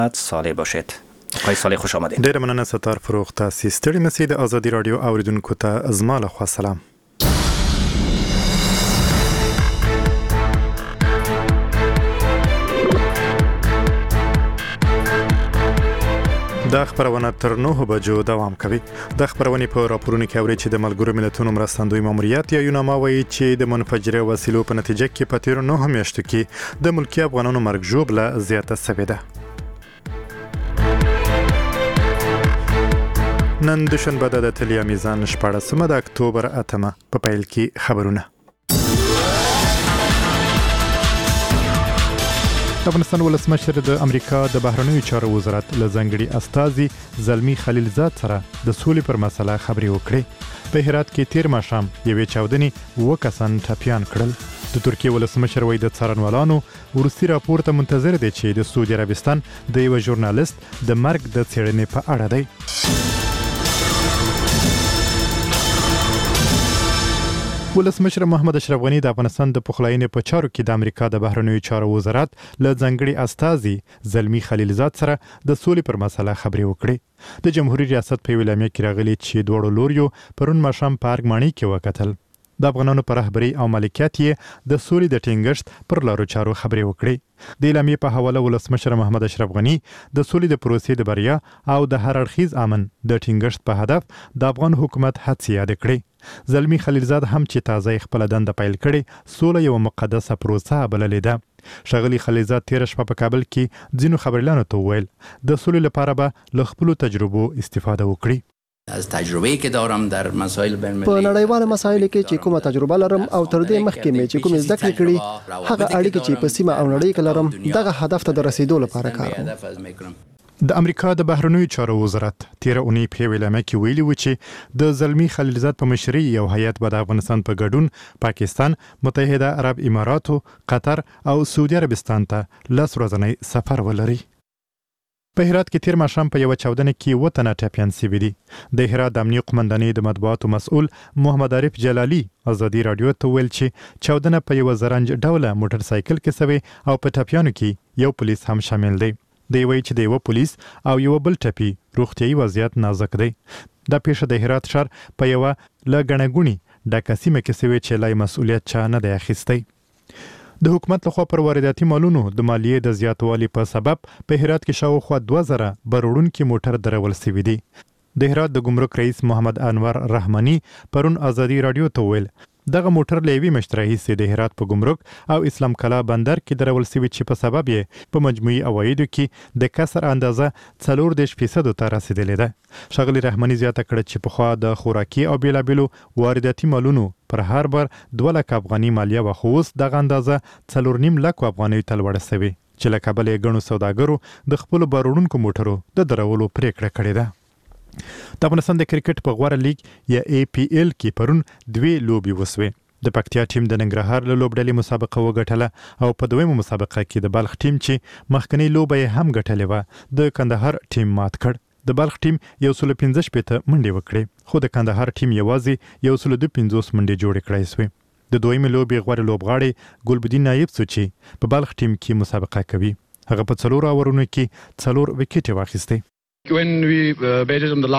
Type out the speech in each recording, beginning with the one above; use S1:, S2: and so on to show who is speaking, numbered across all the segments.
S1: صالح باشید. آقای صالح خوش آمدید.
S2: ډیر مننه ستار فروغ. تاسو ستړي مسئله د ازادي رادیو اوریدونکو ته ازما له خوا سلام. دا خبرونه تر 9 بجو دوام کوي. د خبرونې په راپورونو کې اوري چې د ملګرو ملتونو مرستندوی ماموریت یا یوناما وایي چې د منفجره وسیلو په نتیجه کې په تیر 9 میاشتو کې د ملکی افغانانو مرګ ژوبله زیاته شوې ده. نن دوشنبه د تلیا میزان 14 د اکتوبر 8 په پیل کې خبرونه. افغانستان ولسمشر د امریکا د بهرنیو چارو وزارت له ځانګړي استازي زلمی خلیلزاد سره د سولې پر مسله خبرې وکړې. په هرات کې تیر ماښام یوې چاودنې 2 کسان ټپیان کړل. د ترکیه ولسمشر وایي د څارنوالانو وروستي راپور ته منتظر دی چې د سعودي عربستان د یو ژورنالیست د مرګ د څېړنې په اړه دی. ولسمشر محمد اشرف غنی د افغانستان د پخلاینې په چارو کې د امریکا د بهرنیو چارو وزارت له ځانګړي استازي زلمی خلیلزاد سره د سولې پر مسله خبرې وکړې. د جمهوریت ریاست په ویلامه کې راغلي چې دوړو لوریو پرون ماښام پارک مانی کې وکتل. د افغانانو پر رهبری او مالکیت یې د سولې د ټینګښت پر لارو چارو خبرې وکړې. د اعلامیې په حواله ولسمشر محمد اشرف غنی د سولې د پروسې د بریا او د هر اړخیز امن د ټینګښت په هدف د افغان حکومت هڅې یاد کړې. زلمی خلیلزاد هم چې تازه خپل دنده پیل کړي سوله یو مقدسه پروسه بللې ده. شغلی خلیلزاد تیر شپه په کابل کې ځینو خبرلانو ته وویل د سولې لپاره به له خپلو تجربو استفاده وکړي.
S3: از تجربه‌ای که دارم در مسائل بین‌المللی
S4: په نړیوال مسایلو کې چې کومه تجربه لرم او تر دې مخکې مې چې کومې زده کړې کړې هغه اړیکې چې په سیمه او نړۍ کې لرم دغه هدف ته د رسیدو لپاره کوم.
S2: د امریکا د بهرنیو چارو وزارت تیر اونۍ په ویلامه کې ویلي و چې د زلمی خلیلزاد په مشرۍ یو هیئت به د افغانستان په ګډون پاکستان، متحده عرب اماراتو، قطر او سعودي عربستان ته 10 ورځنی سفر ولري. په هرات کې تیر ماښام په یو چاودنه کې 2 تنه ټپیان شوي دي. د هرات د امنیه قومندانۍ د مطبوعاتو مسؤل محمد عارف جلالي ازادي رادیو ته ویل چې چاودنه په یو زرنج ډوله موټر سایکل کې شوی او په ټپیانو کې یو پولیس هم شامل دی. دی وایي چې د یو پولیس او یو بل ټپي روغتیايي وضعیت نازک دی. دا پیښه د هرات ښار په یو لګڼګونی ډکه سیمه کې شوې چې لای مسؤلیت چا نه دی اخیستی. د حکومت لخوا پر وارداتي مالونو د مالیې د زیاتوالي په سبب په هرات کې شاوخوا 2000 بروړونکي موټر درول شوي دي. د هرات د ګمرک رئیس محمد انور رحماني پرون ازادي رادیو ته ویل دغه موټر له یوې میاشتې راهیسې د هرات په ګمرک او اسلام کلا بندر کې درول شوي چې په سبب یې په مجموعي عوایدو کې د کسر اندازه 40% ته رسیدلې ده. ښاغلي رحماني زیاته کړه چې پخوا د خوراکي او بیلابیلو وارداتي مالونو پر هر بر 2 لک افغاني مالیه و، خو اوس دغه اندازه 4.5 لک افغانۍ ته لوړه شوې چې له کبله یې ګڼو سوداګرو د خپلو بروړونکو موټرو د درولو پریکړه کړې ده. د افغانستان د کرکټ په غوړه لیګ یا APL کې پرون 2 لوبي وسوي. د پکتیا ټیم د ننګرهار له لوبډلې مسابقه وګټله او په دویمه مسابقه کې د بلخ ټیم چې مخکنی لوبه یې هم ګټلې و د کندهار ټیم مات کړ. د بلخ ټیم 115 منډې وکړې خو د کندهار ټیم یوازې 152 منډې جوړې کړې سوې. د دویمه لوبې غوړه لوبغاړی ګلبدین نایب سوچي په بلخ ټیم کې مسابقه کوي. هغه په 4 اورونو کې 4 وکټې واخیستې.
S4: کله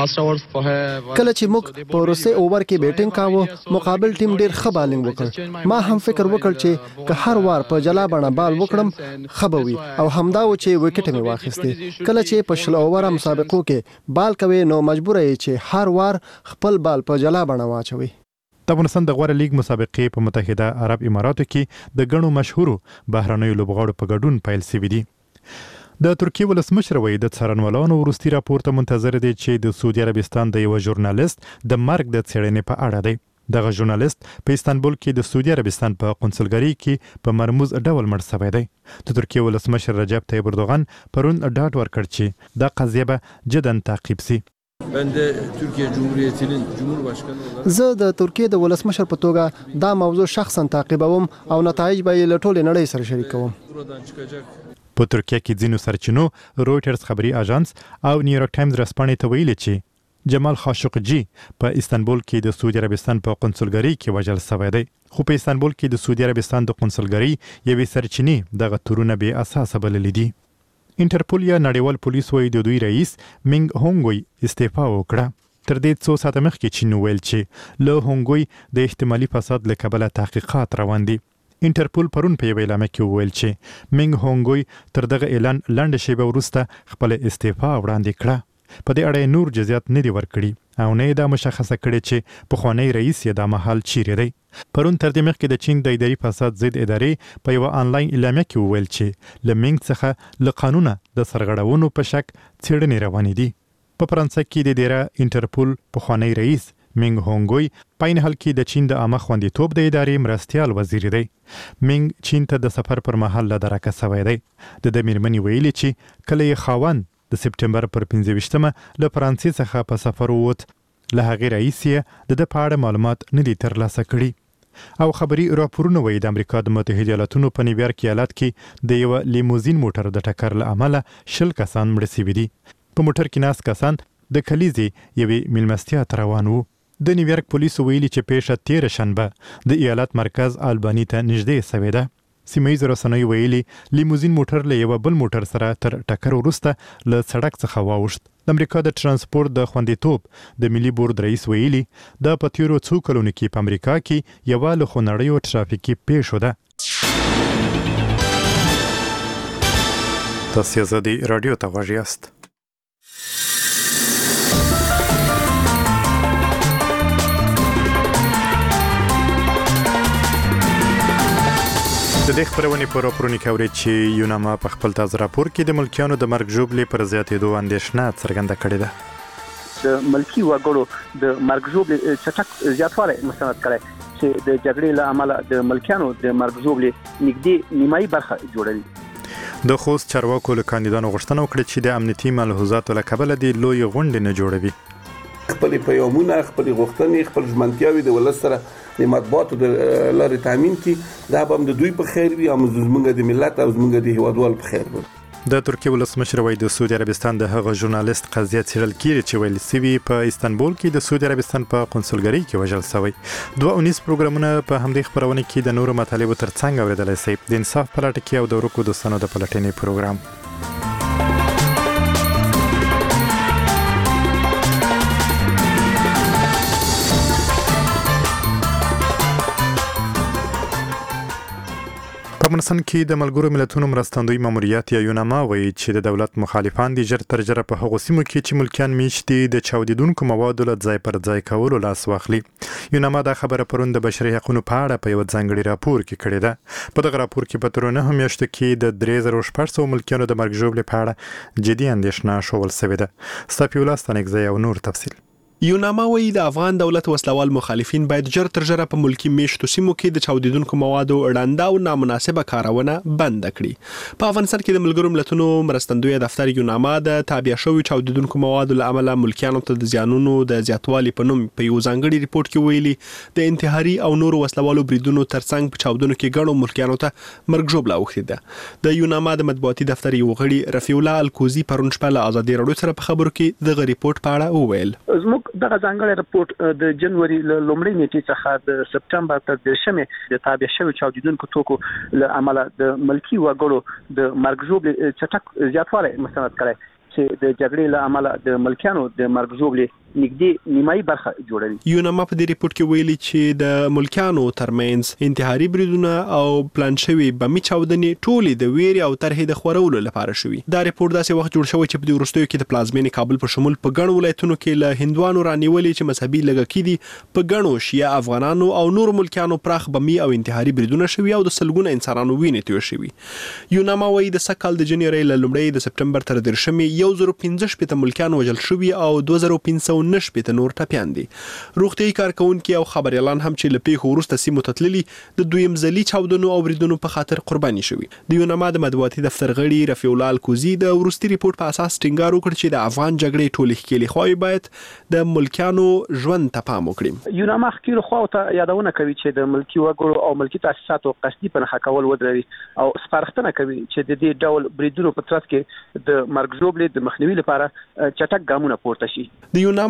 S4: چې موږ په وروستي اوور کې بیټینګ کاوه مقابل ټیم ډیر ښه بالینګ وکړ. ما هم فکر وکړ چې که هر وار په جلا بڼه بال وکړم ښه به وي او همدا و چې وکټ مې واخیستې. کله چې په 10 اوور مسابقو کې بال کوي نو مجبور یې چې هر وار خپل بال په جلا بڼه واچوي.
S2: د افغانستان د غوړه لیګ مسابقې په متحده عرب اماراتو کې د ګڼو مشهورو بهرنیو لوبغاړو په ګډون پیل شوي دي. د ترکیه ولسمشر وایي د څارنوالانو وروستي راپور ته منتظر دی چې د سعودي عربستان د یو ژورنالیست د مرګ د څېړنې په اړه دی. دغه ژورنالیست په استانبول کې د سعودي عربستان په قونسلګرۍ کې په مرموز ډول مړ شوی دی. د ترکیه ولسمشر رجب طیب اردوغان پرون ډاډ ورکړ چې دا قضیه به جداً تعقیب شي.
S4: زه د ترکیه د ولسمشر په توګه دا موضوع شخصا تعقیبوم او نتایج به یې له ټولې نړۍ سره شریکوم.
S2: په ترکیه کې ځینو سرچینو رویټرز خبري اژانس او نیویارک ټایمز رسپانې ته ویلي چې جمال خاشقجي په استانبول کې د سعودي عربستان په قونسلګرۍ کې وژل شوی دی. خو په استانبول کې د سعودي عربستان د قونسلګرۍ یوې سرچینې دغه تورونه بې اساسه بللي دي. انټرپول یا نړیوال پولیس وایي د دوی رئیس منګ هونګوی استعفا وکړه. تر دې څو ساعته مخکې چین ویل چې له هونګوی د احتمالي فساد له کبله تحقیقات روان دي. انټرپول پرون په یو اعلامیه کې ویل چې منګ هونګوی تر دغه اعلان لنډه شیبه وروسته خپل استعفا وړاندې کړه. په دې اړه نور جزئیات نه دي ورکړي او نه دا مشخصه کړي چې پخوانی رئیس یې د مهال چیرې دی. پرون تر دې مخکې د چین د اداري فساد ضد ادارې په یو آنلاین اعلامیه کې ویل چې له منګ څخه له قانونه د سرغړونو په شک څېړنې روانې دي. په فرانسه کې د ډیره انټرپول پخوانی رئیس منګ هونګوی په عین حال کې د چین د عامه خوندیتوب د ادارې مرستیال وزیر دی. منګ چین ته د سفر پر مهال له درکه شوی دی. د میرمنې ویلي چې کله یې خاوند د سپټمبر پر 15مه له فرانسې څخه په سفر ووت، له هغې رئیس یې د په اړه معلومات نه دي ترلاسه کړي. او خبري راپورونه وایي د امریکا د متحده ایالاتونو په نیویارک ایالت کې د یو لیموزین موټر د ټکر له امله 10 کسان مړه شوي دي. په موټر کې ناست کسان د کلیزې یوې میلمستیا ته روان وو. د نیویارک پولیسو ویلي چې پیښه 13 شنبه د ایالت مرکز آلبانی ته نږدې شوې ده. سیمه رسنۍ ویلي لیموزین موټر له یو بل موټر سره تر ټکر وروسته له سړک څخه واوښت. د امریکا د ترانسپورت د خوندیتوب د ملي بورډ رئیس ویلي د په تیرو څو کلونو کې په امریکا کې یوه له خونړیو ټرافیکي پیښو ده. تاسو زدي رادیو ته غوږ یاست. د دې خبرونې په راپورونو کې اوري چې یوناما په خپل تازه راپور کې د ملکیانو د مرګ ژوبلې پر زیاتېدو اندېښنه څرګنده کړې ده.
S5: د ملکی وګړو د مرګ ژوبلې چټک زیاتوالی مستند کړی چې د جګړې له امله د ملکیانو د مرګ ژوبلې نږدې نیمایي برخه جوړوي.
S2: د خوست چارواکو له کاندیدانو غوښتنه وکړه چې د امنیتي ملحوظاتو له کبله د لوی غونډې نه جوړوي.
S6: خپل پیغامونه، خپل غوښتنې، خپل ژمنتیاوې د ولس سره د مطبوعاتو د لارې تامین کړي. دا به هم د دوی په خیر وي او زموږ د ملت او زموږ د هیوادوالو په خیر وي.
S2: د ترکیه ولسمشر وایي د سعودي عربستان د هغه ژورنالیست قضیه څېړل کیږي چې ویل سوي په استانبول کې د سعودي عربستان په قونسلګرۍ کې وژل شوی. 2 پروګرامونه په همدې خبرونه کې د نورو مطالبو ترڅنګ اوریدلای شئ. د انصاف په لټه کې او د ورکو دوستانو د پلټنې پروګرام. په افغانستان کې د ملګرو ملتونو مرستندوی ماموریت یا یوناما وایي چې د دولت مخالفان دي ژر تر ژره په هغو سیمو کې چې ملکیان میشت دي د چاودیدونکو موادو له ځای پر ځای کولو لاس واخلي. یوناما دا خبره پرون د بشري حقوقو په اړه په یو ځانګړي راپور کې کړې ده. په دغه راپور کې په تیر 9 میاشتو کې د 3600 ملکیانو د مرګ ژوبلې په اړه جدي اندېښنه ښوول شوې ده. صافي الله ستانکزی او نور تفصیل.
S7: یوناما وایي د افغان دولت وسلوال مخالفین باید ژر تر ژره په ملکی میشتو سیمو کې د چاودیدونکو موادو ړنده او نامناسبه کارونه بند کړي. په افغانستان کې د ملګرو ملتونو مرستندوی دفتر یوناما د تابع شوی چاودیدونکو موادو له امله ملکیانو ته د زیانونو د زیاتوالي په نوم په یو ځانګړي ریپورت کې ویلي د انتحاري او نورو وسلوالو بریدونو ترڅنګ په چاودنو کې ګڼو ملکیانو ته مرګ ژوبله اوښتې ده. د یوناما د مطبوعاتي دفتر یو غړي رفیع الله الکوزي پرون شپه له ازادي راډیو سره په خبرو کې دغه ریپورت په اړه وویل.
S5: دغه ځانګړی رپورت د جنوري لومړۍ نیټې څخه د سپټمبر تر 10مې د تابع شوی چاودیدونکو توکو له امله د ملکی وګړو د مرګ ژوبلې چټک زیاتوالی مستند کړی چې د جګړې له امله د ملکیانو د مرګ ژوبلې نږدې نیمایي برخه جوړوي.
S7: یوناما په دې ریپورت کې ویلي چې د ملکیانو ترمنځ انتحاري بریدونه او پلان شوی بمي چاودنې ټولې د ویرې او طرحې د خورولو لپاره شوي. دا ریپورت داسې وخت جوړ شوی چې په دې وروستیو کې د پلازمینې کابل په شمول په ګڼو ولایتونو کې له هندوانو رانیولې چې مذهبي لږکي دي په ګڼو شیعه افغانانو او نور ملکیانو پراخ بمي او انتحاري بریدونه شوي او د سلګونه انسانانو وینې توی شوي. یوناما وایي د سکهال د جنوري له لومړۍ د سپټمبر تر 10مې 1015 ملکیان وژل شوي او 2500 نشپېته نور ټپیان دي. روغتیايي کارکونکي او خبريالان هم چې له پیښو وروسته سیمو ته تللي د دویم ځلي چاودنو او بریدونو په خاطر قرباني شوي. د یوناما د مطبوعاتي دفتر غړي رفیع الله الکوزي د وروستي ریپورت په اساس ټینګار وکړ چې د افغان جګړې ټولې ښکېلې خواوې باید د ملکیانو ژوند ته پام وکړي.
S5: یوناما ښکېلو خواو ته یادونه کوي چې د ملکی وګړو او ملکی تاسیساتو قصدي پنهخه کول ودروي او سپارښتنه کوي چې د دې ډول بریدونو په ترڅ کې د مرګ ژوبلې د مخنیوي لپاره چټک ګامونه پورته شي.
S7: د یوناما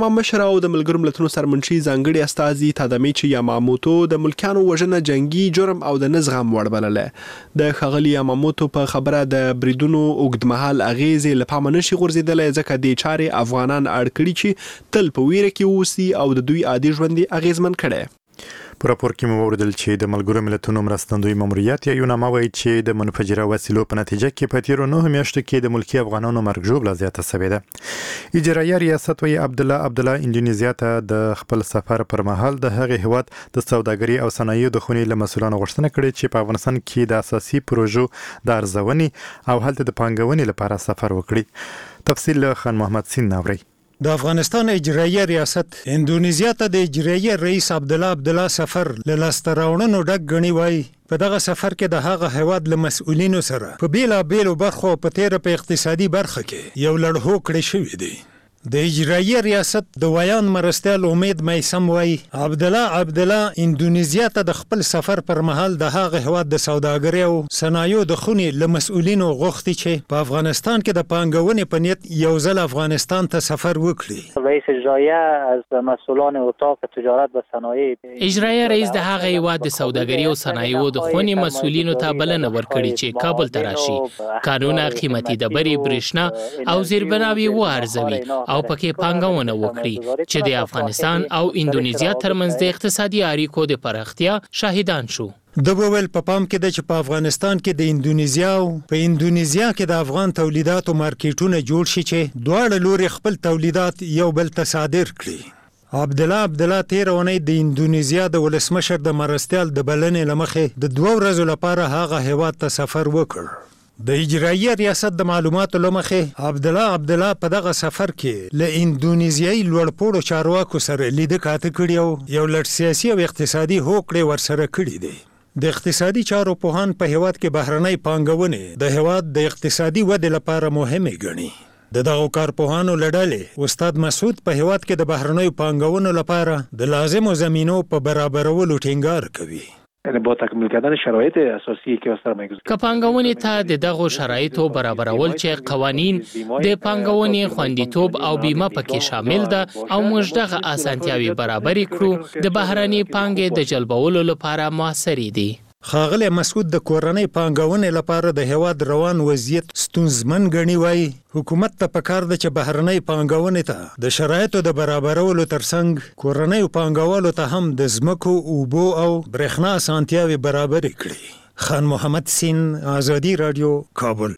S7: پارلمان مشر او د ملګرو ملتونو سرمنشي ځانګړي استازي تادامیچی یاماموتو د ملکیانو وژنه جنگي جرم او د نزغم وړ بلله. د ښاغلي یاماموتو په خبره د بریدونو اوږدمهال اغیزې له پامه نشي غورځېدلی ځکه دې چارې افغانان اړ کړي چې تل په ویره کې اوسي او د دوی عادي ژوند اغیزمن کړي.
S2: په راپور کې مو وردل چې د ملګرو ملتونو مرستندوی ماموریت یا یوناما وایي چې د منفجره وسیلو په نتیجه کې په تیرو 9 میاشتو کې د ملکی افغانانو مرګ ژوبله زیاته شوې ده. اجرایه ریاست وایي عبدالله انډونیزیا ته د خپل سفر پر مهال د هغې هیواد د سوداګري او صنایعو د خونې له مسؤلانو غوښتنه کړې چې په افغانستان کې د اساسي پروژو د ارزونې او هلته د پانګونې لپاره سفر وکړي. تفصیل له خان محمد سین ناوري.
S8: د افغانستان اجرایه ریاست اندونیزیا ته د اجرایه رئیس عبدالله سفر له لاسته راوړنو ډک ګڼي وایي په دغه سفر کې د هغه هیواد له مسؤلینو سره په بیلابیلو برخو په تیره په اقتصادي برخه کې یو لړهو کړی شوی دی. د اجرایه ریاست د ویان مرستیال امید میسم وایي عبدالله اندونیزیا ته د خپل سفر پر مهال د هغه هیواد د سوداګرۍ او صنایعو د خونې له مسؤلینو غوښتي چې په افغانستان کې د پانګونې په نیت یو ځل افغانستان ته سفر وکړي.
S9: رئیس اجرایه از مسئولان اتاق تجارت و صنایع
S10: اجرایه رئیس د هغه هیواد د سوداګرۍ او صنایعو د خونې مسؤلینو ته بلنه ورکړي چې کابل ته راشي، قانونه، قیمتي ډبرې، برېښنا او زیربناوي وارزوي او پکې پانګونه وکړي چې د افغانستان او اندونیزیا ترمنځ د اقتصادي اړیکو د پراختیا شاهدان شو.
S8: د بوول په پام کې د چې په افغانستان کې د اندونیزیا او په اندونیزیا کې د افغان تولیداتو مارکیټونه جوړ شي چې دواړه لوري خپل تولیدات یو بل ته صادر کړي. عبدالله تیر اونۍ د اندونیزیا د ولسمشر د مرستیال د بلنې لمخې د 2 ورځو لپاره هغه هیواد ته سفر وکړ. د اجرایه ریاست د معلوماتو لمخې عبدالله په دغه سفر کې له اندونیزیایي لوړپوړو چارواکو سره لیده کاته کړي او یو لړ سیاسي او اقتصادي هوکړې ورسره کړي دي. د اقتصادي چارو پوهان په هیواد کې بهرنۍ پانګونې د هیواد د اقتصادي ودې لپاره مهمه ګڼي. د دغو کارپوهانو له ډلې استاد مسعود په هیواد کې د بهرنیو پانګونو لپاره د لازمو زمینو په برابرولو ټینګار کوي.
S9: با تکمیل کردن شرایط اساسی که سرمایه‌گذاری
S10: که پانګونې ته د دغو شرایطو برابرول چې قوانین د پانګونې خوندیتوب او بیمه پکې شامل ده او موږ دغه اسانتیاوي برابرې کړو د بهرنۍ پانګې د جلبولو لپاره موثرې دي.
S8: ښاغلی مسعود د کورنۍ پانګونې لپاره د هیواد روان وضعیت ستونزمن ګڼي وایي حکومت ته پکار ده چې بهرنۍ پانګونې ته د شرایطو د برابرولو ترڅنګ کورنیو پانګوالو ته هم د ځمکو، اوبو او برېښنا اسانتیاوې برابرې کړي. خان محمد سین، آزادي رادیو، کابل.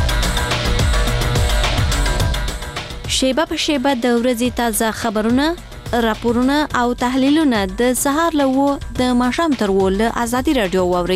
S11: شیبه په شیبه د ورځې تازه خبرونه، راپورونه او تحلیلونه د سهار له 9 د ماښام تر 10 له آزادي رادیو واوري.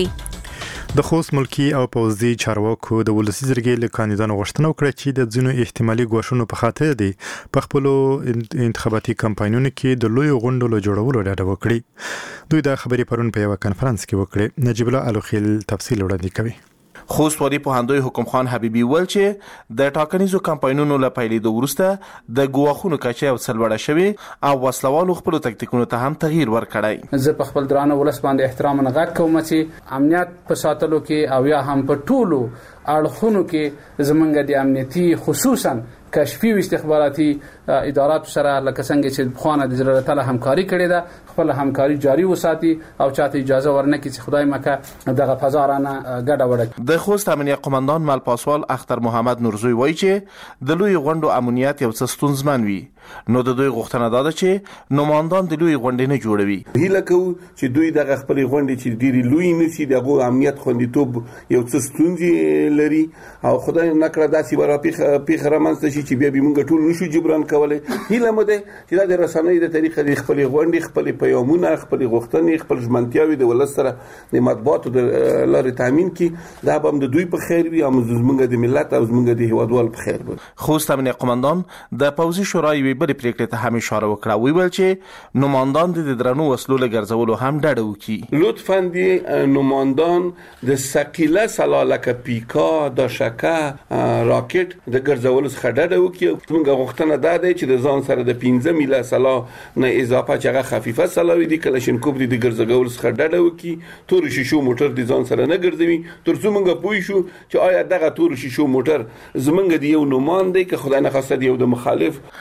S2: د خوست ملکی او پوځي چارواکو د ولسی جرګې له کاندیدانو غوښتنه وکړه چې د ځینو احتمالي ګواښونو په خاطر دي په خپل انتخاباتي کمپاینونو کې د لوی غونډو له جوړولو ډډه وکړي. دوی دا خبرې پرون په یو کانفرنس کې وکړه. نجیب الله الوخیل تفصیل وړاندې کوي.
S12: خوست وادي پوهاندوی حکم خان حبیبی ول چې د ټاکنیزو کمپاینونو له پیلېدو وروسته د ګواښونو کچه او سلوړه شوی او وسلوالو خپل تکتیکونو ته هم تغییر ورکړی.
S13: زه په خپل درانه ولس باندې احترام نغاک کوم چې امنیت په ساتلو کې او یا هم په ټولو اړخونو کې زمونږ د امنیتي خصوصا کشفي او استخباراتي ادارات سره لکه څنګه چې خوانه د ضرورت له همکاري کړې ده خپل همکاري جاري وساتي او چاته اجازه ورنکړي چې خدای مکه دغه فضا رانه ګډه وړي.
S12: د خوست امنیت قومندان مل پاسوال اختر محمد نورزوی وایي چې د لوی غونډو امنیت یو څه ستونزمن وي، نو د دوی غوښتنه ده چې نمائندان د لوی غونډې نه جوړوي.
S6: هیله کوو چې دوی دغه خپل غونډې چې ډېری لوی نشي دغه امنیت خوندیتوب یو څه ستونزې لري او خدای نکړه داسې ورا پیخ رامنځته شي چې بیا به موږ ټول نشو جبران کولای. هیله مو ده چې د رسنۍ د طریقې د خپل غونډې، خپل پیغامونه، خپل غوښتنې، خپل ژمنتیاوي د ولس سره د مطبوعاتو د لارې تامین کی دا به د دوی په خیر وي او زموږ د ملت او زموږ د هیوادوال په خیر وي.
S12: خوست امنیت قومندان د پوځي شورای بل پریکړې ته هم اشاره وکړه. ویل چې نمائندان د درنو وسلو له ګرځولو هم ډډه وکړي.
S6: لطفاً د نمائندان د ثقيله سلالک پیکا د شکه راکټ د ګرځولو څخه ډډه وکړي. موږ غوښتنه ده چې د ځان سره د 15 میله سلا نه اضافه چې هغه خفیفه سلاوي دي کلاشینکوف د ګرځولو څخه ډډه وکړي. تور شیشو موټر د ځان سره نه ګرځوي ترڅو موږ پوه شو چې آیا دغه تور شیشو موټر زمونږ د یو نمائنده که خدای نه خواسته د یو د مخالف.
S12: د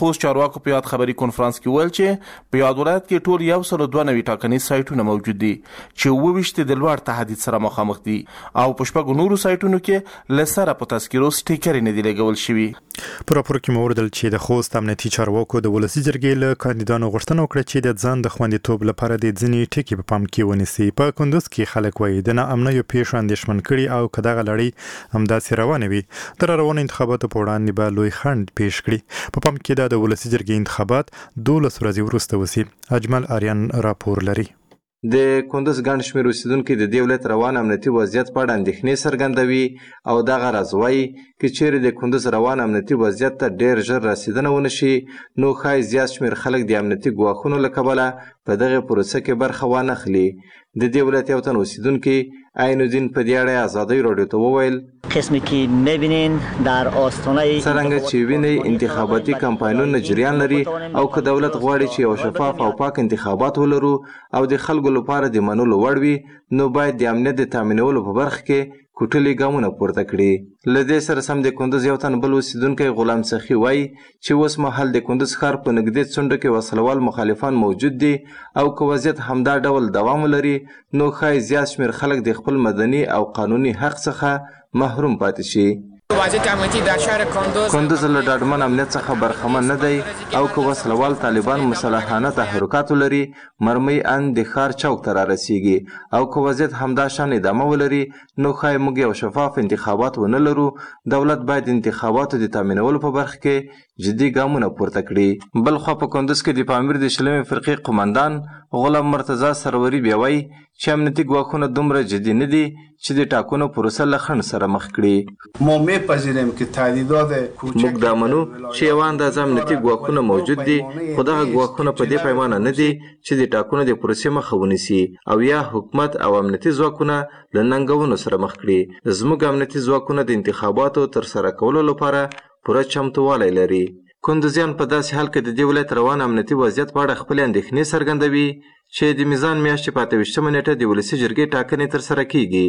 S12: خوست چارواکو په یاد خبري کانفرنس کې ویل چې په یاد ولایت کې ټول 192 ټاکنیز سایټونه موجود دي چې 22 د لوړ تهدید سره مخامخ دي او په شپږ نورو سایټونو کې لسره په تذکرو سټیکر نه دی لګول شوی.
S2: په راپور کې موردل چې د خوست امنیتي چارواکو د ولسی جرګې له کاندیدانو غوښتنه وکړه چې د ځان د خوندیتوب لپاره د ځینې ټکي په پام کې ونیسي. په کندوز کې خلک وایي د ناامنیو پیښو اندېښمن کړي او کداغه لړۍ همداسې روانه وي تر روانو انتخاباتو په وړاندې به لوی خنډ پیښ کړي. په پام کې د ولسی جرګې انتخابات 12 ورځې وروسته وسی. اجمل آریان راپور لري.
S14: د کندوز ګڼ شمېر اوسیدونکو د دې ولایت روان امنیتي وضعیت په اړه اندېښنې څرګندوي او دغه راز وایي چې چیرې د کندوز روان امنیتي وضعیت ته ډېر ژر رسیدنه ونشي نو ښایي زیات شمېر خلک د امنیتي ګواښونو له کبله په دغه پروسه کې برخه وانخلي. د دې ولایت یو تن اوسیدونکي عین الدین په دې اړه ازادۍ راډیو ته وویل
S15: قسمی که میبینین در آستانه
S14: څرنګه چې وینئ انتخاباتي کمپاینونه جریان لري او که دولت غواړي چې یو شفاف او پاک انتخابات ولرو او د خلکو لپاره د منلو وړ وي نو باید د امنیت د تامینولو په برخه کې کوټلې ګامونه پورته کړي. له دې سره سم د کندوز یو تن بل اوسیدونکی غلام سخي وایي چې اوس مهال د کندوز ښار په نږدې څنډو کې وسلوال مخالفان موجود دي او که وضعیت همدا ډول دوام ولري نو ښایي زیات شمېر خلک د خپل مدني او قانوني حق څخه محروم پاتې شي.
S16: وضعیت امنیتي در شهر
S14: کندوز له ډاډمن امنیت څخه برخمن نه دی او که وسلوال طالبان مسلحانه تحرکات ولري مرمۍ ان د ښار چوک ته رارسیږي او که وضعیت همدا شان ادامه ولري نو ښایي موږ یو شفاف انتخابات ونه لرو. دولت باید انتخاباتو د تامینولو په برخه کې جدي ګامونه پورته کړي. بل خوا په کندوز کې د پامیر د شلمې فرقې قماندان غلام مرتضی سروري بیا وایي چې امنیتي ګواښونه دومره جدي نه دي چې د ټاکنو پروسه له خنډ سره مخ کړي.
S17: ما میپذیریم که تهدیدات
S14: موږ دا منو چې یوه اندازه امنیتي ګواښونه موجود دي خو دغه ګواښونه په دې پیمانه نه دي چې د ټاکنو د پروسې مخه ونیسي او یا حکومت او امنیتي ځواکونه له ننګونو سره مخ کړي. زموږ امنیتي ځواکونه د انتخاباتو ترسره کولو لپاره پوره چمتووالی لري. کندوزیان په داسې حال کې د دې ولایت روان امنیتي وضعیت په اړه خپلې اندېښنې څرګندوي چې د میزان میاشتې په 28 نیټه د ولسي جرګې ټاکنې ترسره کیږي.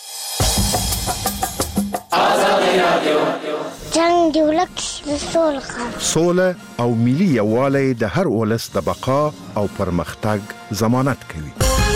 S18: جنګ د ولس
S19: سوله او ملي یووالی د هر ولس د بقا او پرمختګ ضمانت کوي.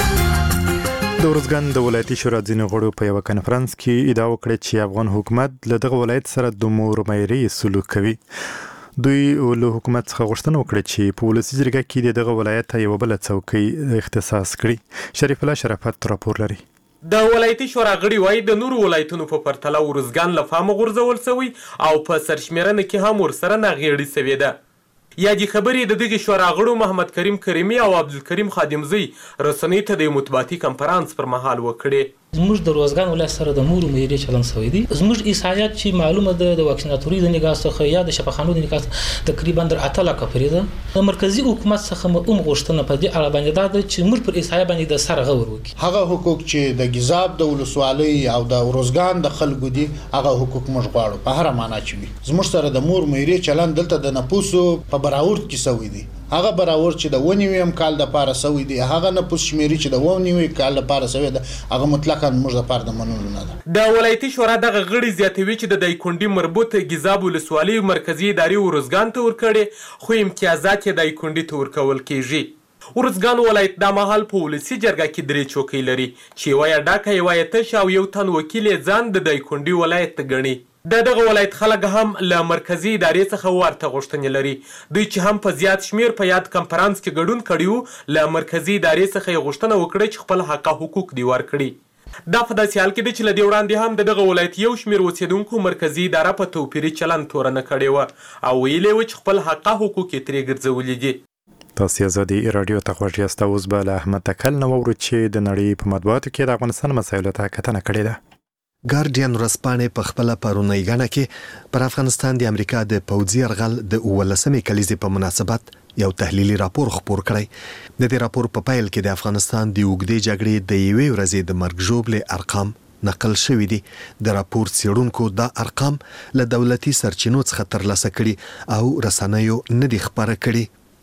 S2: د ارزګان د ولایتي شورا ځینې غړو په یوه کنفرانس کې ادعا وکړه چې افغان حکومت له دغه ولایت سره د مور میرې سلوک کوي. دوی له حکومت څخه غوښتنه وکړه چې په ولسي جرګه کې د دغه ولایت یوه بله څوکۍ اختصاص کړي. شریف الله شرافت راپور لري.
S20: د ولایتي شورا غړي وایي د نورو ولایتونو په پرتله ارزګان له پامه غورځول شوی او په سرشمېرنه کې هم ورسره ناغېړي شوې ده. یادې خبرې د دغې شورا غړو محمد کریم کریمي او عبدالکریم خادمزی رسنیو ته د مطبوعاتي کنفرانس پر مهال وکړې.
S21: زموږ د روزګان ولایت سره د مور میرې چلن شوی دی. زموږ عیسایت چې معلومه ده د واکسیناتوري د نگاه څخه یا د شفاخانو د نگاه تقریبا در 8 لکه پرې ده. د مرکزی حکومت څخه مو غوښتنه په دې اړه باندې ده چې موږ پر عیسایت باندې د سر غور وکړي.
S17: هغه حقوق چې د ګزاب د ولسوالۍ او د روزګان د خلکو دي هغه حقوق موږ غواړو په هر معنا چې وي. زموږ سره د مور میرې چلن دلته د نپوسو په براورد کې سوی دی. هغه براور چې د ونیویم کال د پاره سوی دی هغه نه پوس شمیري چې د ونیوي کال د پاره سوی دی هغه مطلقاً موږ د پاره د منلو نه ده.
S20: د ولایتي شورا دغه غړي زیاتوي چې د دایکنډي مربوط ګزاب ولسوالۍ مرکزی ادارې ورزګان ته ورکړي خو امتیازات یې دایکنډي ته ورکول کیږي. ورزګان ولایت د مهال په ولسي جرګه کې 3 چوکۍ لري چې یوه یې ډاکه یوه یې تشه او یو تن وکیل یې ځان د دایکنډي ولایت ګڼي. دغه ولایت خلک هم له مرکزی ادارې څخه ورته غوښتنې لري. دوی چې هم په زیات شمیر په یاد کنفرانس کې ګډون کړي وو له مرکزی ادارې څخه یې غوښتنه وکړه چې خپل حق حقوق دی ورکړي. دا په داسې حال کې دی چې له دې وړاندې هم دغه ولایت یو شمیر اوسیدونکو مرکزی اداره په توپیري چلند تورنه کړې وه او ویلې وه چې خپل حق حقوق یې ترې ګرځولي دي.
S2: تاسو ازادي رادیو ته غوږ یاست. اوس به له احمد تکل نو ورو چې د نړۍ په مطبوعاتو کې د افغانستان مسایلو ته کتنه کړې ده.
S22: ګارډین ورځپاڼې په خپل پرونی غاڼه کې پر افغانستان د امریکا د پوځي یرغل د 19مې کلیزې په مناسبت یو تحلیلي راپور خپور کړی. د دې راپور په پیل کې د افغانستان د اوږدې جګړې د یوې ورځې د مرګ ژوبلې ارقام نقل شوی دي. د راپور څېړونکو دا ارقام له دولتي سرچینو څخه ترلاسه کړي او رسنیو نه دي خبره کړي.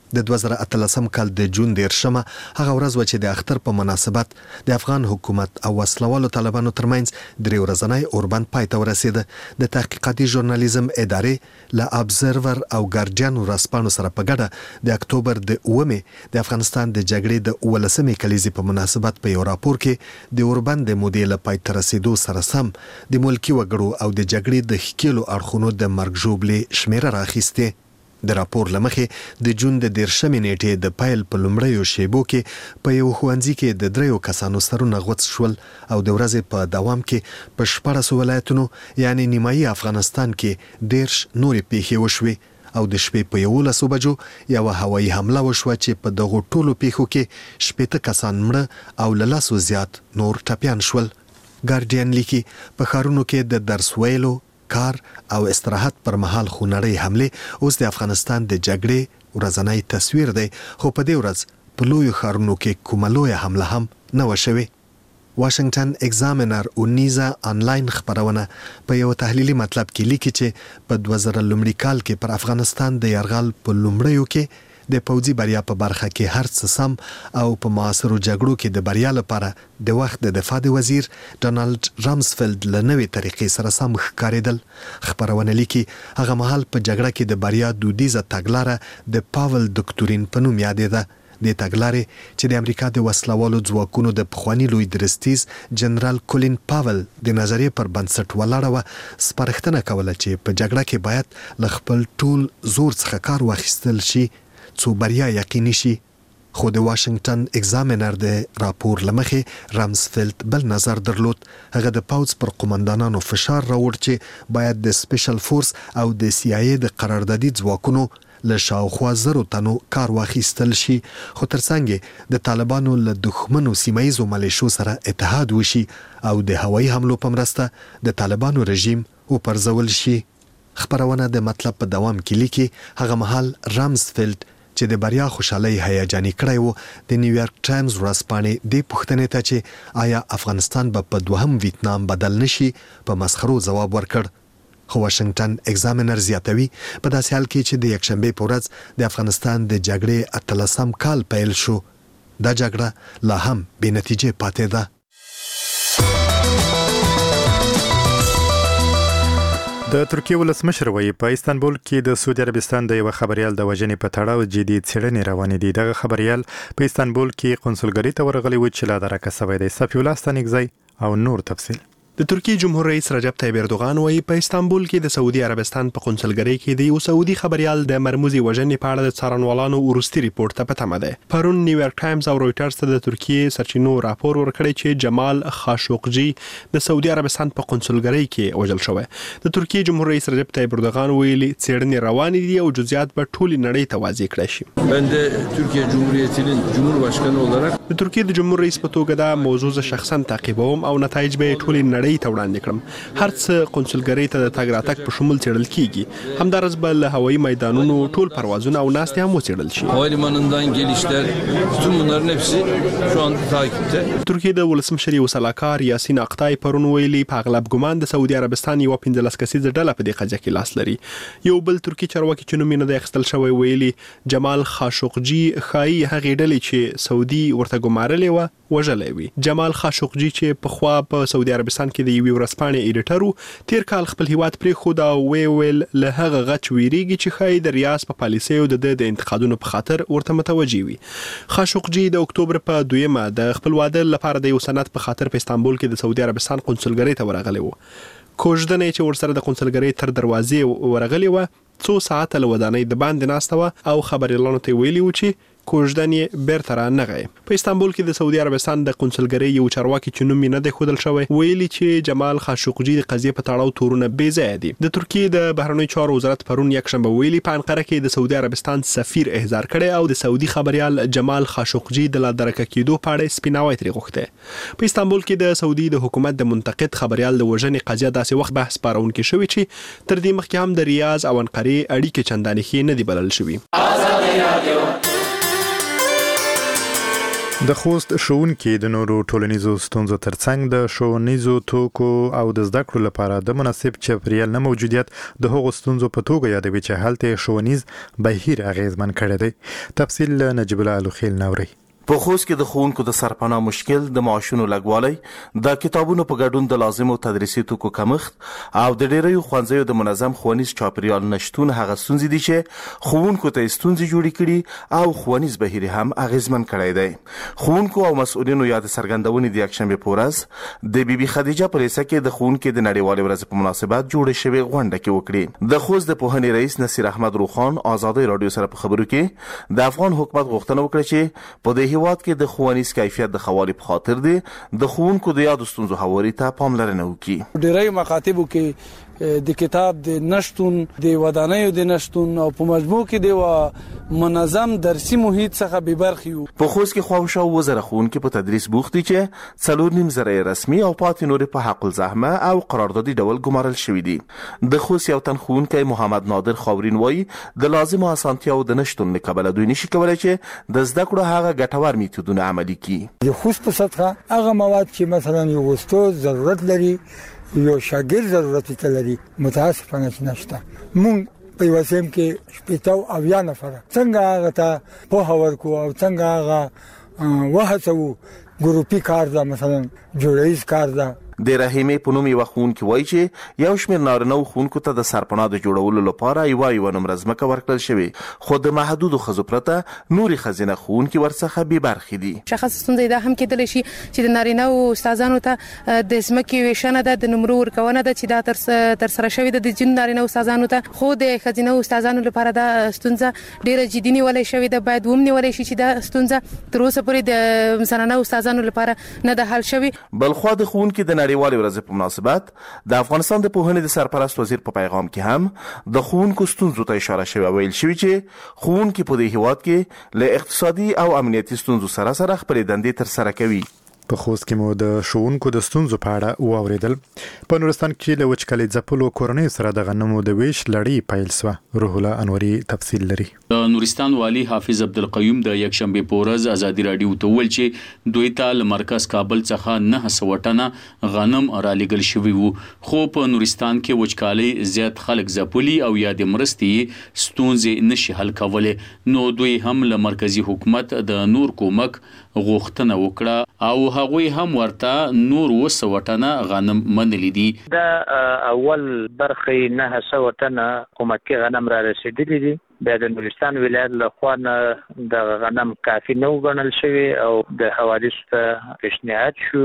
S22: د 2013 کال د جون 13مه هغه ورځ و چې د اختر په مناسبت د افغان حکومت او وسلوالو طالبانو ترمنځ 3 ورځنی اوربند پای ته ورسېده. د تحقیقاتي ژورنالیزم ادارې له ابزرور او ګارډین ورځپاڼو سره په ګډه د اکتوبر د 9مې د افغانستان د جګړې د 18مې کلیزې په مناسبت په یو راپور کې د اوربند د مودې له پای ته رسېدو سره سم د ملکي وګړو او د جګړې د ښکېلو اړخونو د مرګ ژوبلې شمیره راخیستې. د راپور لمخې د جون د 13مې نیټې د پیل په لومړیو شیبو کې په یو ښوونځي کې د 3 کسانو سرونه غوڅ شول او د ورځې په دوام کې په 14 ولایتونو یعنی نیمایي افغانستان کې 10 نورې پیښې وشوې او د شپې په 11 بجو یو هوایي حمله وشوه چې په دغو ټولو پیښو کې 18 کسان مړه او له 100 زیات نور ټپیان شول. ګارډین لیکي په ښارونو کې د درس ویلو، کار او استراحت پر مهال خونړۍ حمله اوس د افغانستان د جګړې ورځنی تصویر دی، خو په دې ورځ په لویو ښارونو کې کومه لویه حمله هم نه وه شوې. واشنگټن ایگزامینر اونیزا آنلاین خبرونه په یو تحلیلي مطلب کې لیکي چې په 2000 لومړي کال کې پر افغانستان د یرغل په لومړیو کې د پوځي بریا په برخه کې هر څه سم او په معاصرو جګړو کې د بریا لپاره د وخت د دفاع د وزیر ډونالد رامسفیلد له نوې طریقې سره سم ښکارېدل. خبرونه لیکي هغه مهال په جګړه کې د بریا دودیزه تګلاره د پاول دوکتورین په نوم یادېده. د تګلارې چې د امریکا د وسلوالو ځواکونو د پخواني لوی درستیز جنرال کولین پاول د نظریې پر بنسټ ولاړه وه، سپارښتنه کوله چې په جګړه کې باید له خپل ټول زور څخه کار واخیستل شي څو بریا یقیني شي. خو د واشنگټن ایگزامینر د راپور لمخې رامسفیلد بل نظر درلود. هغه د پوځ پر قومندانانو فشار راوړ چې باید د سپیشل فورس او د سی آی ای د قراردادي ځواکونو له شاوخوا 1000 تنو کار واخیستل شي، خو ترڅنګ د طالبانو له دښمنو سیمایزو ملیشو سره اتحاد وشي او د هوایي حملو په مرسته د طالبانو رژیم وپرځول شي. خبرونه د مطلب په دوام کې لیکي هغه مهال رامسفیلد چې د بریا خوشحالي هیجاني کړی و د نیویارک ټایمز ورځپاڼې د پوښتنې ته چې آیا افغانستان به په دوهم ویتنام بدل نشي په مسخرو جواب ورکړ. خو واشنگټن ایگزامینر زیاتوي په داسې حال کې چې د یکشنبه په ورځ د افغانستان د جګړې 18 کال پیل شو، دا جګړه لا هم بې نتیجې پاتې ده.
S2: د ترکیه ولسمشر وایي په استانبول کې د سعودي عربستان د یو خبريال د وژنې په تړاو جدي څېړنې روانې دي. دغه خبريال په استانبول کې قونسلګرۍ ته ورغلی و چې لا درکه سوی دی. صفي الله ستانګزی او نور تفصیل.
S7: د ترکیه جمهور رئیس رجب طیب اردوغان وایي په استانبول کې د سعودي عربستان په قونسلګرۍ کې د یو سعودي خبريال د مرموزي وژنې په اړه د څارنوالانو وروستي ریپورت ته پته ده. پرون نیویارک ټایمز او رويټرز ته د ترکیه سرچینو راپور ورکړی چې جمال خاشقجي د سعودي عربستان په قونسلګرۍ کې وژل شوی. د ترکیه جمهور رئیس رجب طیب اردوغان ویلي څېړنې روانې دي او جزئیات به ټولې نړۍ ته واضح کړي شي.
S1: Ben de Türkiye Cumhuriyeti'nin Cumhurbaşkanı olarak
S7: د ترکیه د جمهور رئیس په توګه دا موضوع شخصا تعقیبوم او نتایج به ټولې نړۍ ته وړاندې کړم. هر څه قونسلګرۍ ته د تګ راتګ په شمول څېړل کیږي. همدارس بل هوایي میدانونو ټول پروازونه او ناستې هم وڅېړل شي.
S1: havalimanından gelişler bütün bunların hepsi şu anda takipte.
S7: ترکیه د ولسمشر یو سلاکار یاسین اقتای پرون ویلي په اغلب ګمان د سعودي عربستان یو 15 کسیزه ډله په دې قضیه کې لاس لري. یو بل ترکی چارواکي چې نوم یې نه اخیستل شوی ویلي جمال خاشقجي خایي هغه ډلې چې سعودي ورته ګمارلې و وژلې وي. جمال خاشقجي چې په خوا په سعودي عربستان کې د یو ورځپاڼې ایډیټر تیر کال خپل هیواد پرې خو دا ویل له هغه غچ ویریږي چې خای د ریاض په پالیسیو د انتقادونو په خاطر ورته متوجي وي. خاشقجي د اکتوبر په 2مه د خپل واده لپاره د یو سند په خاطر په استانبول کې د سعودي عربستان قونسلګرۍ ته ورغلی و. کوژدنې چې ورسره د قونسلګرۍ تر دروازې ورغلی و څو ساعته له ودانۍ د باندې ناسته و او خبريالانو ته ویلي و چې کوژدن یې بیرته را نغی. په استانبول کې د سعودي عربستان د قونسلګرۍ یو چارواکي چې نوم یې نه دی ښودل شوی ویلي چې جمال خاشقجي د قضیې په تړاو تورونه بې ځایه دي. د ترکیې د بهرنیو چارو وزارت پرون یکشنبه ویلي په انقره کې د سعودي عربستان سفیر احضار کړی او د سعودي خبريال جمال خاشقجي د لا درکه کېدو په اړه سپیناوی ترې غوښته. په استانبول کې د سعودي د حکومت د منتقد خبريال د وژنې قضیه داسې وخت بحث پارونکې شوی چې تر دې مخکې هم د ریاض او انقرې اړیکې چندانې ښې نه دي بلل شوي.
S2: د خوست ښوونکي د نورو ټولنیزو ستونزو ترڅنګ د ښوونیزو توکو او د زده کړو لپاره د مناسب چاپیریال نه موجودیت د هغو ستونزو په توګه یادوي چې هلته ښوونیز بهیر اغیزمن کړی دی. تفصیل له نجیب الله الوخیل نوري.
S12: په خوست کې د ښوونکو د سرپناه مشکل، د معاشونو لږوالی، د کتابونو په ګډون د لازمو تدریسي توکو کمښت او د ډیریو ښوونځیو د منظم ښوونیز چاپیریال نشتون هغه ستونزې دي چې ښوونکو ته ستونزې جوړې کړي او ښوونیز بهیر هم اغیزمن کړی دی. ښوونکو او مسؤلینو یاد څرګندونې د یکشنبې په ورځ د بیبي خدیجه په لیسه کې د ښوونکي د نړیوالې ورځې په مناسبت جوړې شوې غونډه کې وکړې. د خوست د پوهنې رئیس نصیر احمد روخان آزادۍ راډیو سره په خبرو کې د افغان حکومت غوښتنه وکړه چې په دې هیواد کې د ښوونیز کیفیت د خوالي په خاطر دی د ښوونکو د یادو ستونزو هواري ته پاملرنه وکړي.
S3: ډیری مکاتبو کې د کتاب د نشتون، د ودانیو د نشتون او په مجموع کې د منظم درسي محیط څخه به برخي وو.
S12: په خوست کې خواوشا وزره ښوونکي په تدریس بوخت دي چې 4.5 رسمي او پاتې نور په حق الزحمه او قراردادي ډول ګمارل شوی دي. د خوست یو تن ښوونکی محمد نادر خاورین وایي د لازمه اسانتیاو د نشتون له کبله دوی نشي کولای چې د زده کړو هغه ګټور میتودونه عملي کړي.
S4: د خوست په سطحه هغه مواد چې مثلا یو استاد ضرورت لري، یو شاګرد ضرورت لري، متاسفانه نشته. مونږ په وسیم کې شپږ او یا نفر څنګه هغه ته په ورکو او څنګه هغه وهڅو ګروپي کار دا مثلا جوړیز کار دا.
S12: د رحیمې په نوم یو ښوونکی وایي چې یو شمېر نارینه ښوونکو ته د سرپناه د جوړولو لپاره یوه نومره ځمکه ورکړل شوې، خو د محدودو ښځو پرته نورې ښځینه ښوونکي ورڅخه بې برخې دي.
S23: شخص ستونزه دا هم کېدلی شي چې د نارینه او استادانو ته د ځمکې ویشنه ده، د نمرو ورکونه ده چې دا ترسره شوې ده د جن نارینه استادانو ته، خو د ښځینه استادانو لپاره دا ستونزه ډیره جدي نیولای شوې ده. باید ومنول شي چې دا ستونزه تر اوسه پورې د زنانه استادانو لپاره نه ده حل شوې.
S12: بلخوا د ښوونکي د نړیوالې ورځې په مناسبت د افغانستان د پوهنې د سرپرست وزیر په پیغام کې هم د ښوونکو ستونزو ته اشاره شوې. ویل شوي چې ښوونکي په دې هیواد کې له اقتصادي او امنیتي ستونزو سره خپلې دندې ترسره کوي.
S2: په خوست کې مو د ښوونکو د ستونزو په اړه واوریدل. په نورستان کې له وچکالۍ ځپلو کورنیو سره د غنمو د ویش لړۍ پیل سوه. روح الله انوري تفصیل لري.
S24: د نورستان والی حافظ عبدالقیوم د یکشنبې په ورځ ازادي راډیو ته ویل چې دوی ته له مرکز کابل څخه 900 ټنه غنم رالېږل شوي وو، خو په نورستان کې وچکالۍ زیات خلک ځپلي او یا د مرستې ستونزې نشي حل کولی، نو دوی هم له مرکزی حکومت د نور کومک غوښتنه وکړه او هغوی هم ورته نور 200 ټنه غنم منلي دي.
S9: د اول برخه 900 ټنه کومکي غنم را رسیدلي دي. د نورستان ولایت له خوا د غنم کافي نه وګڼل شوی او د حوادث ته پیشنهاد شو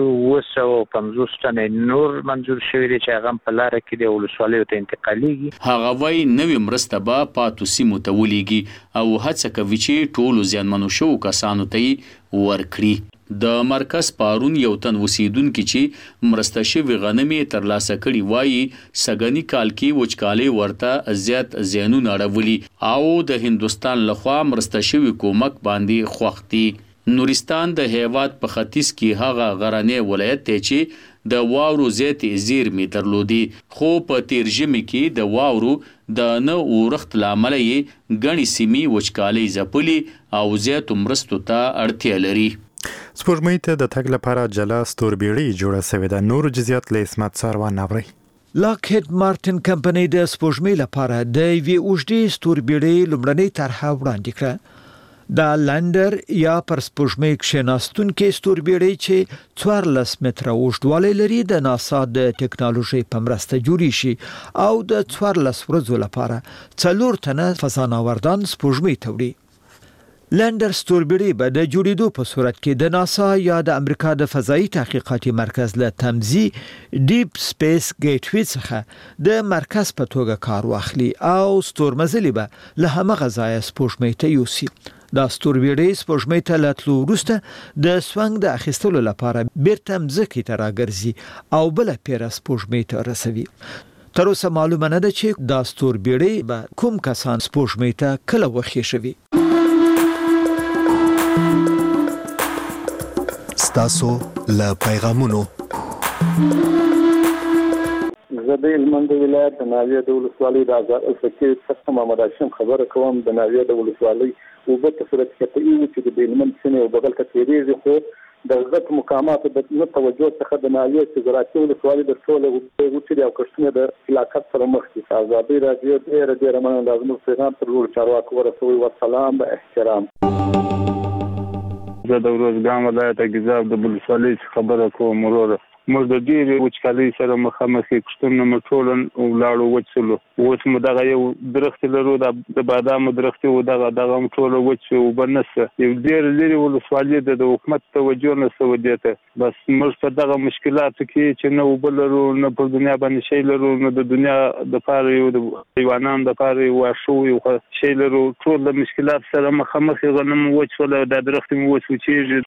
S9: 250 ټنه نور منظور شوی دی چې هغه په لار کې د ولسوالیو ته انتقالېږي.
S24: هغه وایي نوې مرسته به پاتو سیمو ته ولېږي او هڅه کوي چې ټولو زیانمنو شوو کسانو ته ورکړي. د مرکز پارون یو تن اوسیدونکي چې مرسته شوی غنمې ترلاسه کړي وایي سګنی کال کې وچکالۍ ورته زیات زیانونه اړولي او د هندستان لخوا مرسته شوی کومک باندې خوښ دي. نورستان د هیواد په ختیځ کې هغه غرنی ولایت دی چې د واورو زیاتې زیرمې درلودي، خو په تیر ژمي کې د واورو د نه اورښت له امله یې ګڼې سیمې وچکالۍ ځپلي او زیاتو مرستو ته اړتیا لري.
S2: سپوږمۍ ته د تګ لپاره جلا ستوربیړۍ جوړه شوې ده. نور جزئیات له اسمت ساروان اوري.
S25: لاکهید مارټن کمپنۍ د سپوږمۍ لپاره د یوې اوږدې ستوربیړۍ لومړنۍ طرحه وړاندې کړه. د لندر یا پر سپوږمۍ کښېناستونکې ستوربیړۍ چې 14 متره اوږدوالی لري د ناسا د ټکنالوژۍ په مرسته جوړې شي او د 14 ورځو لپاره 4 ټنه فضانوردان سپوږمۍ ته وړي. لندر ستوربیړۍ به د جوړېدو په صورت کې د ناسا یا د امریکا د فضایي تحقیقاتي مرکز له تمځي ډیپ سپیس ګیټ وی څخه د مرکز په توګه کار واخلي او ستورمزلي به له همغه ځایه سپوږمۍ ته یوسي. دا ستوربیړۍ سپوږمۍ ته له تلو وروسته د سونګ د اخیستلو لپاره بیرته مځکې ته راګرځي او بله پیره سپوږمۍ ته رسوي. تر اوسه معلومه نه ده چې دا ستوربیړۍ به کوم کسان سپوږمۍ ته کله وخېژوي.
S22: ستاسو له پیغامونو
S5: زه د هلمند ولایت د ناویه د ولسوالۍ د آزاد الفقیر څخه محمد هاشم خبره کوم. د ناویه د ولسوالۍ اوبه په صورت قطعي وو چې د هلمند سیمې او بغل ته تېرېږي، خو د زده مقاماتو د نه توجه څخه د ناویه چې زراعتي ولسوالۍ د ټوله وچې او کښتونه د هلاکت سره مخ دي. ازادي راډیو ډېره مننه دا زموږ پیغام تر ټولو چارواکو ورسوي. والسلام به احترام.
S8: زه د روزګان ولایت ګیزاب د ولسوالۍ خبره کوم. وروره موږ د ډېرې وچکالۍ سره مخامخ یو، کښتونه مو ټول ولاړو وچ شولو. اوس مو دغه یو درخت لرو د بادامو درخت و، دغه هم ټول وچ شو، اوبه نشته. یو ډېر لرې ولسوالۍ ده، د حکومت توجه نشته ودې ته. بس موږ په دغه مشکلاتو کې چې نه اوبه لرو، نه په دنیا باندې شی لرو، نه د دنیا دپاره یو د حیوانانو دپاره یو واښه یو شی لرو. ټول د مشکلات سره مخامخ یو، غنم وچ شول، دا درخت مو وچ وچېږي.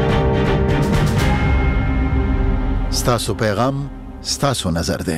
S10: ستاسو پیغام ستاسو نظر دی.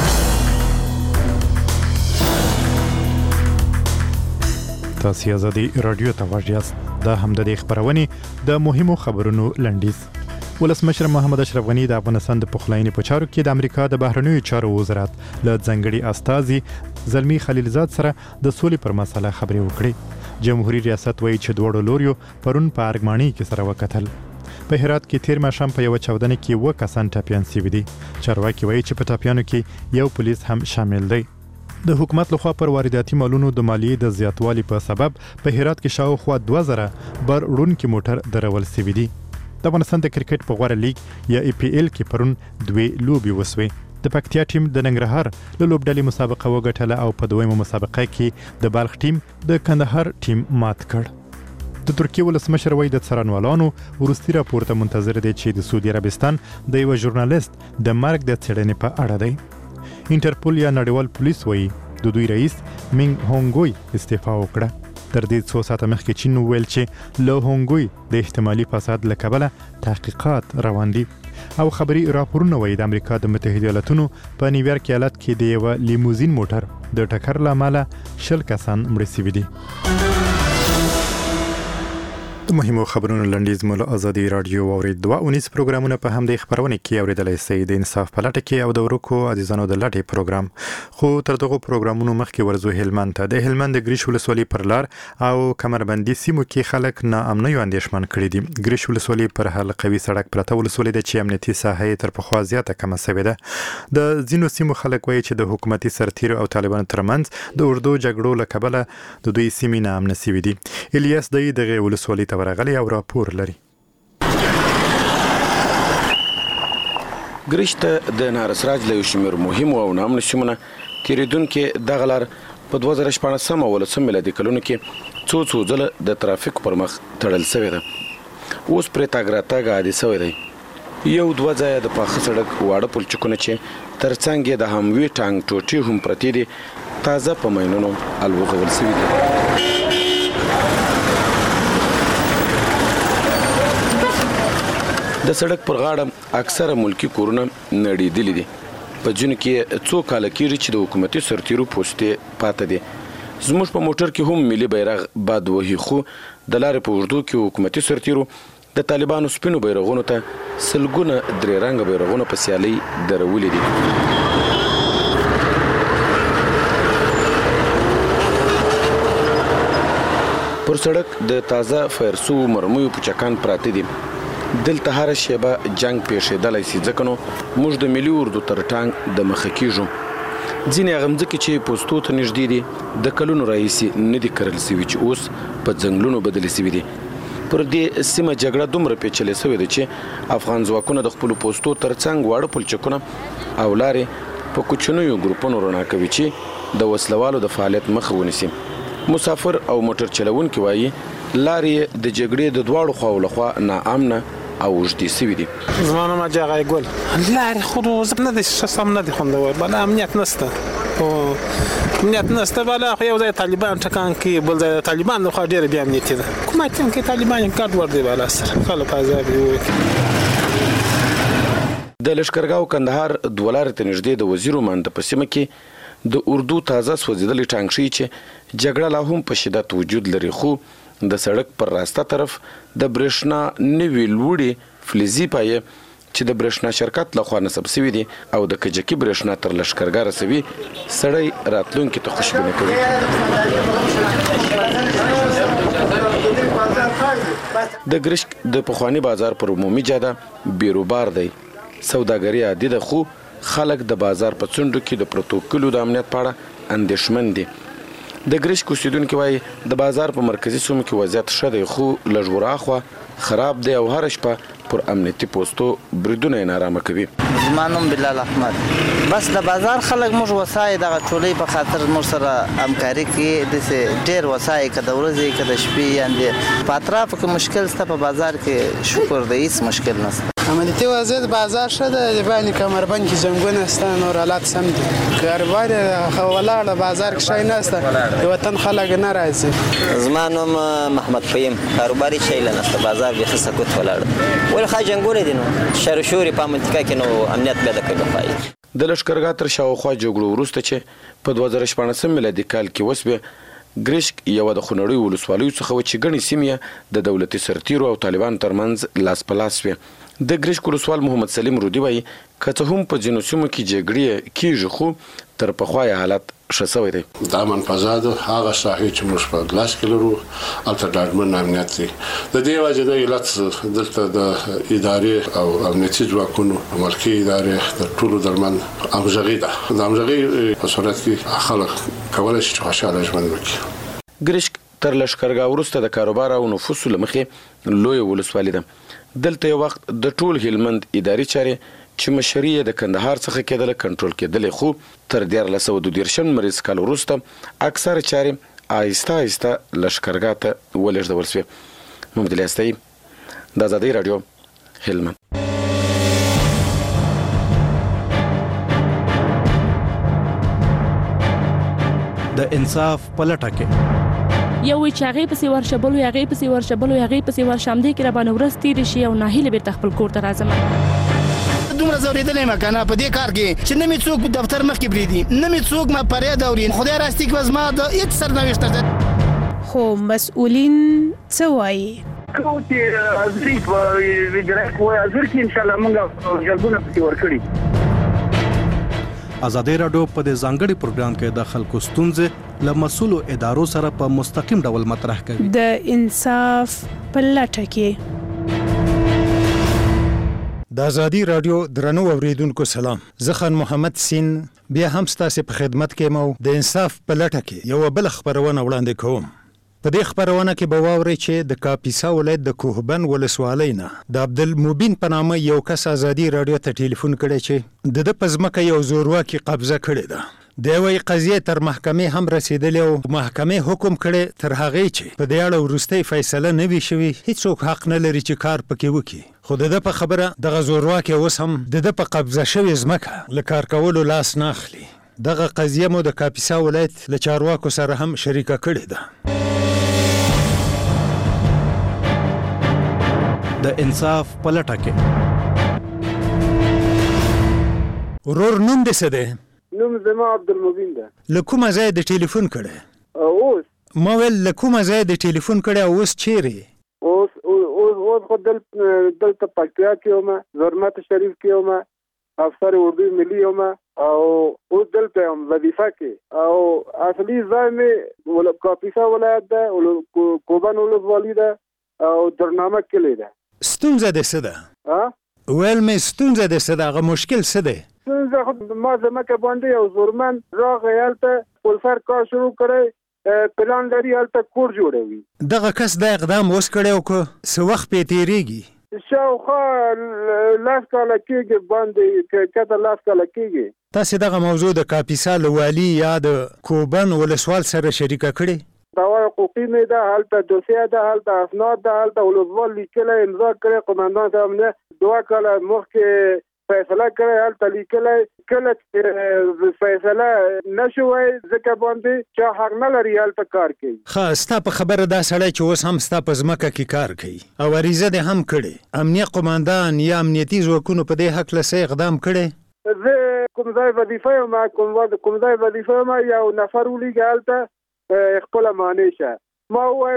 S2: تاسو ازادي رادیو ته واژ یاست. دا هم د خبرونې د مهمو خبرونو لنډیز. ولسمشر محمد اشرف غنی د افغانستان د پخلاینې په چارو کې د امریکا د بهرنیو چارو وزارت له ځنګړي استازي زلمی خلیلزاد سره د سولې پر مسله خبرې وکړې. جمهوریت ریاست وایي چې دوړو لوريو پرون په ارګماني کې سره وکتل. په هرات کې تیر ماښام په یو چاودنه کې 2 کسان ټاپیان شوي دي. چارواکي وایي چې په ټاپیانو کې یو پولیس هم شامل دی. د حکومت لخوا پر وارداتي مالونو د مالیې د زیاتوالي په سبب په هرات کې شاوخوا 2000 بر وړونکي موټر درول شوي دي. د افغانستان د کرکټ په غوړه لیګ یا EPL کې پرون 2 لوبي وسوي. د پکتیا ټیم د ننګرهار له لوبډلې مسابقه وګټله او په دویمه مسابقه کې د بلخ ټیم د کندهار ټیم مات کړ. د ترکیه ولسمشر وایي د څارنوالانو وروستي راپور ته منتظر دی چې د سعودي عربستان د یو ژورنالیست د مرګ د څېړنې په اړه دی. انټرپول یا نړیوال پولیس وایي د دوی رئیس مینګ هونګوی استعفا وکړه. تر دې څو ساعته مخکې چین وویل چې له هونګوی د احتمالي فساد له کبله تحقیقات روان دي. او خبري راپورونه وایي د امریکا د متحده ایالاتونو په نیویارک ایالت کې د یو لیموزین موټر د ټکر له امله 10 کسان مړه شوي دي. د مهمو خبرونو لنډیز مول ازادي رادیو اورید 2 پروګرامونه په هم د خبرونه کې اوریدلای شئ. د انصاف پلټ کې او د ورکو عزیزانو د لټي پروګرام. خو تر دغه پروګرامونو مخکې ورزو هلمند ته. د هلمند ګریش ولسوالۍ پر لار او کمربندي سیمو کې خلک ناامنۍ اندېښمن کړي دي. ګریش ولسوالۍ پر حلقوي سړک پرته ولسوالۍ د چې امنیتي ساحه تر پخوا زیاته کمه شوې ده. د ځینو سیمو خلک وایي چې د حکومتي سرتیرو او طالبانو ترمنځ د اردو جګړو له کبله د دوی سیمې ناامنه شوې دي. الیاس دغه ولسوالۍ ته ورغلی او راپور لري.
S11: ګریشته د نارسراج له شمیر مهم او نامنه سیمونه تیریدونکو د غلار په 2014 ولسم میلادي کلونو کې څو ځله د ترافیک پر مخ تړل شوی ده. اوس پر تاګراتاګ عادي شوی دی. یو 2 ځای د پاخه سړک واړه پلچکونه چې ترڅنګ د هموي ټانګ ټوټي هم پرتی دي تازه په مینونو الوغول شوی دي. د سړک پر غاړه اکثره ملکی کورونه نړیدلې دي. په جون کې څو کال کېږي چې د حکومتي سرتیرو پوسټې پاتې دي. زموږ په موټر کې هم ملي بیرغ باد وهي، خو د لارې په اوږدو کې حکومتي سرتیرو د طالبانو سپینو بیرغونو ته سلګونه درې رنګه بیرغونه په سیالي درولې دي. پر سړک د تازه فایرسو مرمیو پچکان پراته دي. دلته هر شیبه جنگ پیښېدلی سي، ځکه نو موږ د ملي اردو تر ټانګ د مخه کیږو. ځینې هغه مځکې چې پوستو ته نږدې دي د کلونو راهیسې نه دي کرل سوي چې اوس په ځنګلونو بدلې سوي دي. پر دې سیمه جګړه دومره پیچلې سوې ده چې افغان ځواکونه د خپلو پوستو ترڅنګ واړه پلچکونه او لارې په کوچنیو ګروپونو رڼا کوي چې د وسلوالو د فعالیت مخه ونیسي. مسافر او موټر چلونکي وایي لارې د جګړې د دواړو خواو لخوا ناامنه او وجدي سوي دي.
S13: زمانه ما جاغای گل لارې خود نه دي سم نه دي خوندور، بل امنیت نشته. امنیت نشته، بل خو یو ځای طالبان ټکان کې، بل ځای طالبان خو ډېر بیا امنیت دي. کومه چې طالبان کارت ور دی بالا سره خلک عذاب وي.
S11: د لشکرګاو کندهار دولار ته نږدې د وزیر مند په سیمه کې د اردو تازه سوځیدلې ټانک شي چې جګړه لا هم په شدت وجود لري، خو د سړک پر راسته طرف د برېښنا نوې لوړې فلزي پایې چې د برېښنا شرکت لخوا نصب شوی دی او د کجکي برېښنا تر لشکرګاه رسوي سړی راتلونکي ته خوشبینه کوي. د ګرشک د پخوانی بازار پر عمومي جاده بیروبار دی. سوداګري عادي ده خو خلک د بازار په څنډو کې د پروتوکولو د امنیت په اړه اندېښمن دي. د ګرشک اوسیدونکي وایي د بازار په مرکزي سیمو کې وضعیت ښه دی خو لږ وراخوا خراب دی او هر شپه پر امنیتي پوسټو بریدونه یې نارامه کوي.
S6: زما نوم بلال احمد. بس د بازار خلک موږ وسایي دغه ټولۍ په خاطر موږ سره همکاري کوي. داسې ډېر وسایي که د ورځې که د شپې یعنې په اطرافو کې مشکل شته، په بازار کې شکر دی هېڅ مشکل نشته.
S14: امنیتي وضعیت بازار ښه دی، د باندې کمربند کې جنګونه شته، نور حالات سم دي. کاروبار ولاړه بازار کې شی نشته، د وطن خلک نه راځي.
S15: زما نوم محمد فهیم. کاروباري شی نشته، بازار بیخي سکوت ولاړ دی. ولې خا جنګونه دي نو شر و شوري په منطقه کې نو امنیت پیدا کوي.
S11: د لشکرګاه تر شاوخوا جګړو وروسته چې په 2014 میلادي کال کې وسوه، ګرشک یوه د خونړیو ولسوالیو څخه و چې ګڼې سیمې د دولتي سرتیرو او طالبانو ترمنځ لاس په لاس وې. د ګرشک ولسوال محمد سلیم رودي وایي که څه هم په ځینو سیمو کې جګړې کېږي خو تر پخوا یې حالت ښه شوی دی.
S16: د امن فضا ده، هغه ساحې چې موږ په لاس کې لرو هلته ډاډمن امنیت دی. د دې وجې د علت دلته د ادارې او امنیتي ځواکونو ملکي ادارې د ټولو درمن همغږي ده. د همغږۍ په صورت کې خلک کولی شي چې خوشحاله ژوند وکړي.
S11: ګرشک تر لشکرګاه وروسته د کاروبار او نفوسو له مخې لویه ولسوالي ده. دلته یو وخت د ټول هلمند اداري چارې چې مشري یې د کندهار څخه کېدله کنټرول کېدلې خو تر 1922 لمریز کال وروسته اکثره چارې آهسته آهسته لشکرګاه ته ولېږدول شوې. محمد علي استایي، د ازادۍ راډیو، هلمند.
S2: د انصاف په لټه کې
S18: یو وی چې هغې پسې ورشه، بل وی هغې پسې ورشه، بل وی هغې پسې ورشه، همدې کې راباندې ورځ تېرې شي او ناهیله بېرته خپل کور ته راځم.
S26: دومره ځورېدلی یم که نه په دې کار کې چې نه مې څوک دفتر مخکې پرېږدي، نه مې څوک ما فریاد اوري. خدای راستي که زما د هېڅ سرنوشت ده.
S27: خو مسؤلین څه وایي؟
S28: کوم چې حاضري په وجرایت وایي حاضر کې انشاءالله موږ جلبونه پسې ورکړي.
S2: ازادي راډیو په دې ځانګړي پروګرام کې د خلکو ستونزې له مسؤلو ادارو سره په مستقیم ډول مطرح کوي.
S27: د انصاف په لټه کې.
S29: د ازادي راډیو درنو اوریدونکو سلام. زه خان محمد سین بیا هم ستاسو په خدمت کې مو د انصاف په لټه کې یو بل خبرونه وړاندې کوم. په دې خبرونه کې به واورئ چې د کاپیسا ولایت د کوهبند ولسوالۍ نه د عبدالمبین په نامه یو کس ازادي راډیو ته ټلیفون کړی چې د په ځمکه یو زورواکي قبضه کړې ده. د یوې قضیې تر محکمې هم رسیدلې او محکمې حکم کړی تر هغې چې په دې اړه وروستۍ فیصله نه وي شوې هیڅوک حق نه لري چې کار پکې وکړي. خو د ده په خبره دغه زورواکي اوس هم د ده په قبضه شوې ځمکه له کار کولو لاس نه اخلي. دغه قضیه مو د کاپیسا ولایت له چارواکو سره هم شریکه کړې ده. د انصاف په لټه کې. ورور نوم دې څه دی؟
S28: نوم زما عبدالمبین ده.
S29: له کومه ځای د ټلیفون کړی؟
S28: اوس
S29: ما ویل له کومه ځای د ټلیفون کړی او اوس چیرې؟
S28: اوس خو دلته پکتیا کې یم، زرمت شریف کې یم، افسر اردو ملي یم او اوس دلته یم وظیفه کې. او اصلي ځای مې کاپیسا ولایت ده، کوهبند ولسوالي ده او درنامه کلی ده.
S29: ستونزه دې څه ده؟ ویل مې ستونزه دې څه ده؟ هغه مشکل څه دی؟
S28: ستونزه خو ما ځمکه باندې یو زورمن راغی، هلته پولفر کار شروع کړی، پلان لري هلته کور جوړوي.
S29: دغه کس دا اقدام اوس کړی او که څه وخت پې تېرېږي؟
S28: شاوخوا 10 کاله کېږي، باندې کته 10 کاله کېږي.
S29: تاسې دغه موضوع د کاپیسا له والي یا د کوهبند ولسوال سره شریکه کړې؟
S28: دعوه حقوقي مې ده، هلته دوسیه ده، هلته اسناد ده، هلته ولسوال لیکلی امضا کړی، قمندان صاحب نه 2 کاله مخکې فیصله کړی، هلته لیکلی. کله چې فیصله نه شوی ځکه باندې چا حق نه لري هلته کار کوي.
S29: ښه، ستا په خبره دا سړی چې اوس هم ستا په ځمکه کې کار کوي او عریضه دې هم کړې، امنیه قمندان یا امنیتي ځواکونو په دې هکله څه اقدام کړی؟
S28: زه کوم ځای وظیفه یم، کوم ځای وظیفه یم، یو نفر ولیږه هلته خپله معنی شه. ما وویل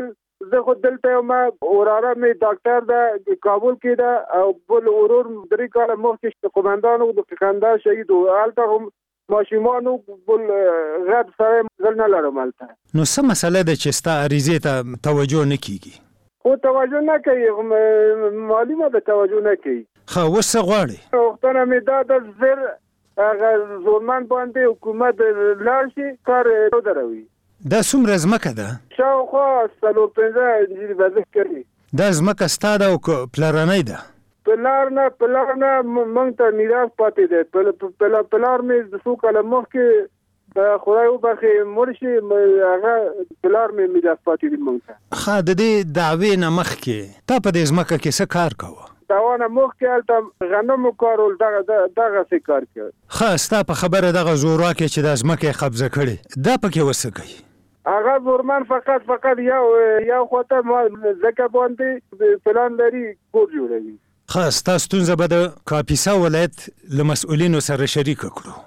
S28: زه خو دلته ما وراره مې ډاکټر ده کابل کې ده او بل ورور 3 کاله مخکې قومندان د فقندان شهید و هلته هم ماشومانو بل غد سره زل نه لرم هلته.
S29: نو څه مسله ده چې ستا عریضې ته توجه نه کیږي؟
S28: خو توجه نه کوي، معلومه ده توجه نه کوي.
S29: ښه اوس څه غواړې؟
S28: غوښتنه مې دا ده زر هغه زورمن باندې حکومت لاړ شي کار ودروي.
S29: دا څومره ځمکه ده؟
S28: شاوخوا 4-15 بزک کوي.
S29: دا ځمکه ستا ده او که پلرنۍ ده؟
S28: پلار نه موږ ته میراث پاتې دی. پلار مې د څو کاله مخکې خدای وبخښي مړ شي، هغه پلار مې میراث پاتې دی موږ ته.
S29: ښه د دې دعوې نه مخکې تا په دې ځمکه کې څه کار کوه؟
S28: داوانه مخکې هلته غنمو کارول دغسې کار کوي.
S29: ښه ستا په خبره دغه زورواکې چې دا ځمکه یې قبضه کړې دا پکې وڅه کوي؟
S28: هغه زورمن فقط یو خواته ځکه باندې پلان لري کور جوړوي.
S29: ښه ستا ستونزه به د کاپیسا ولایت له مسؤلینو سره شریکه کړو.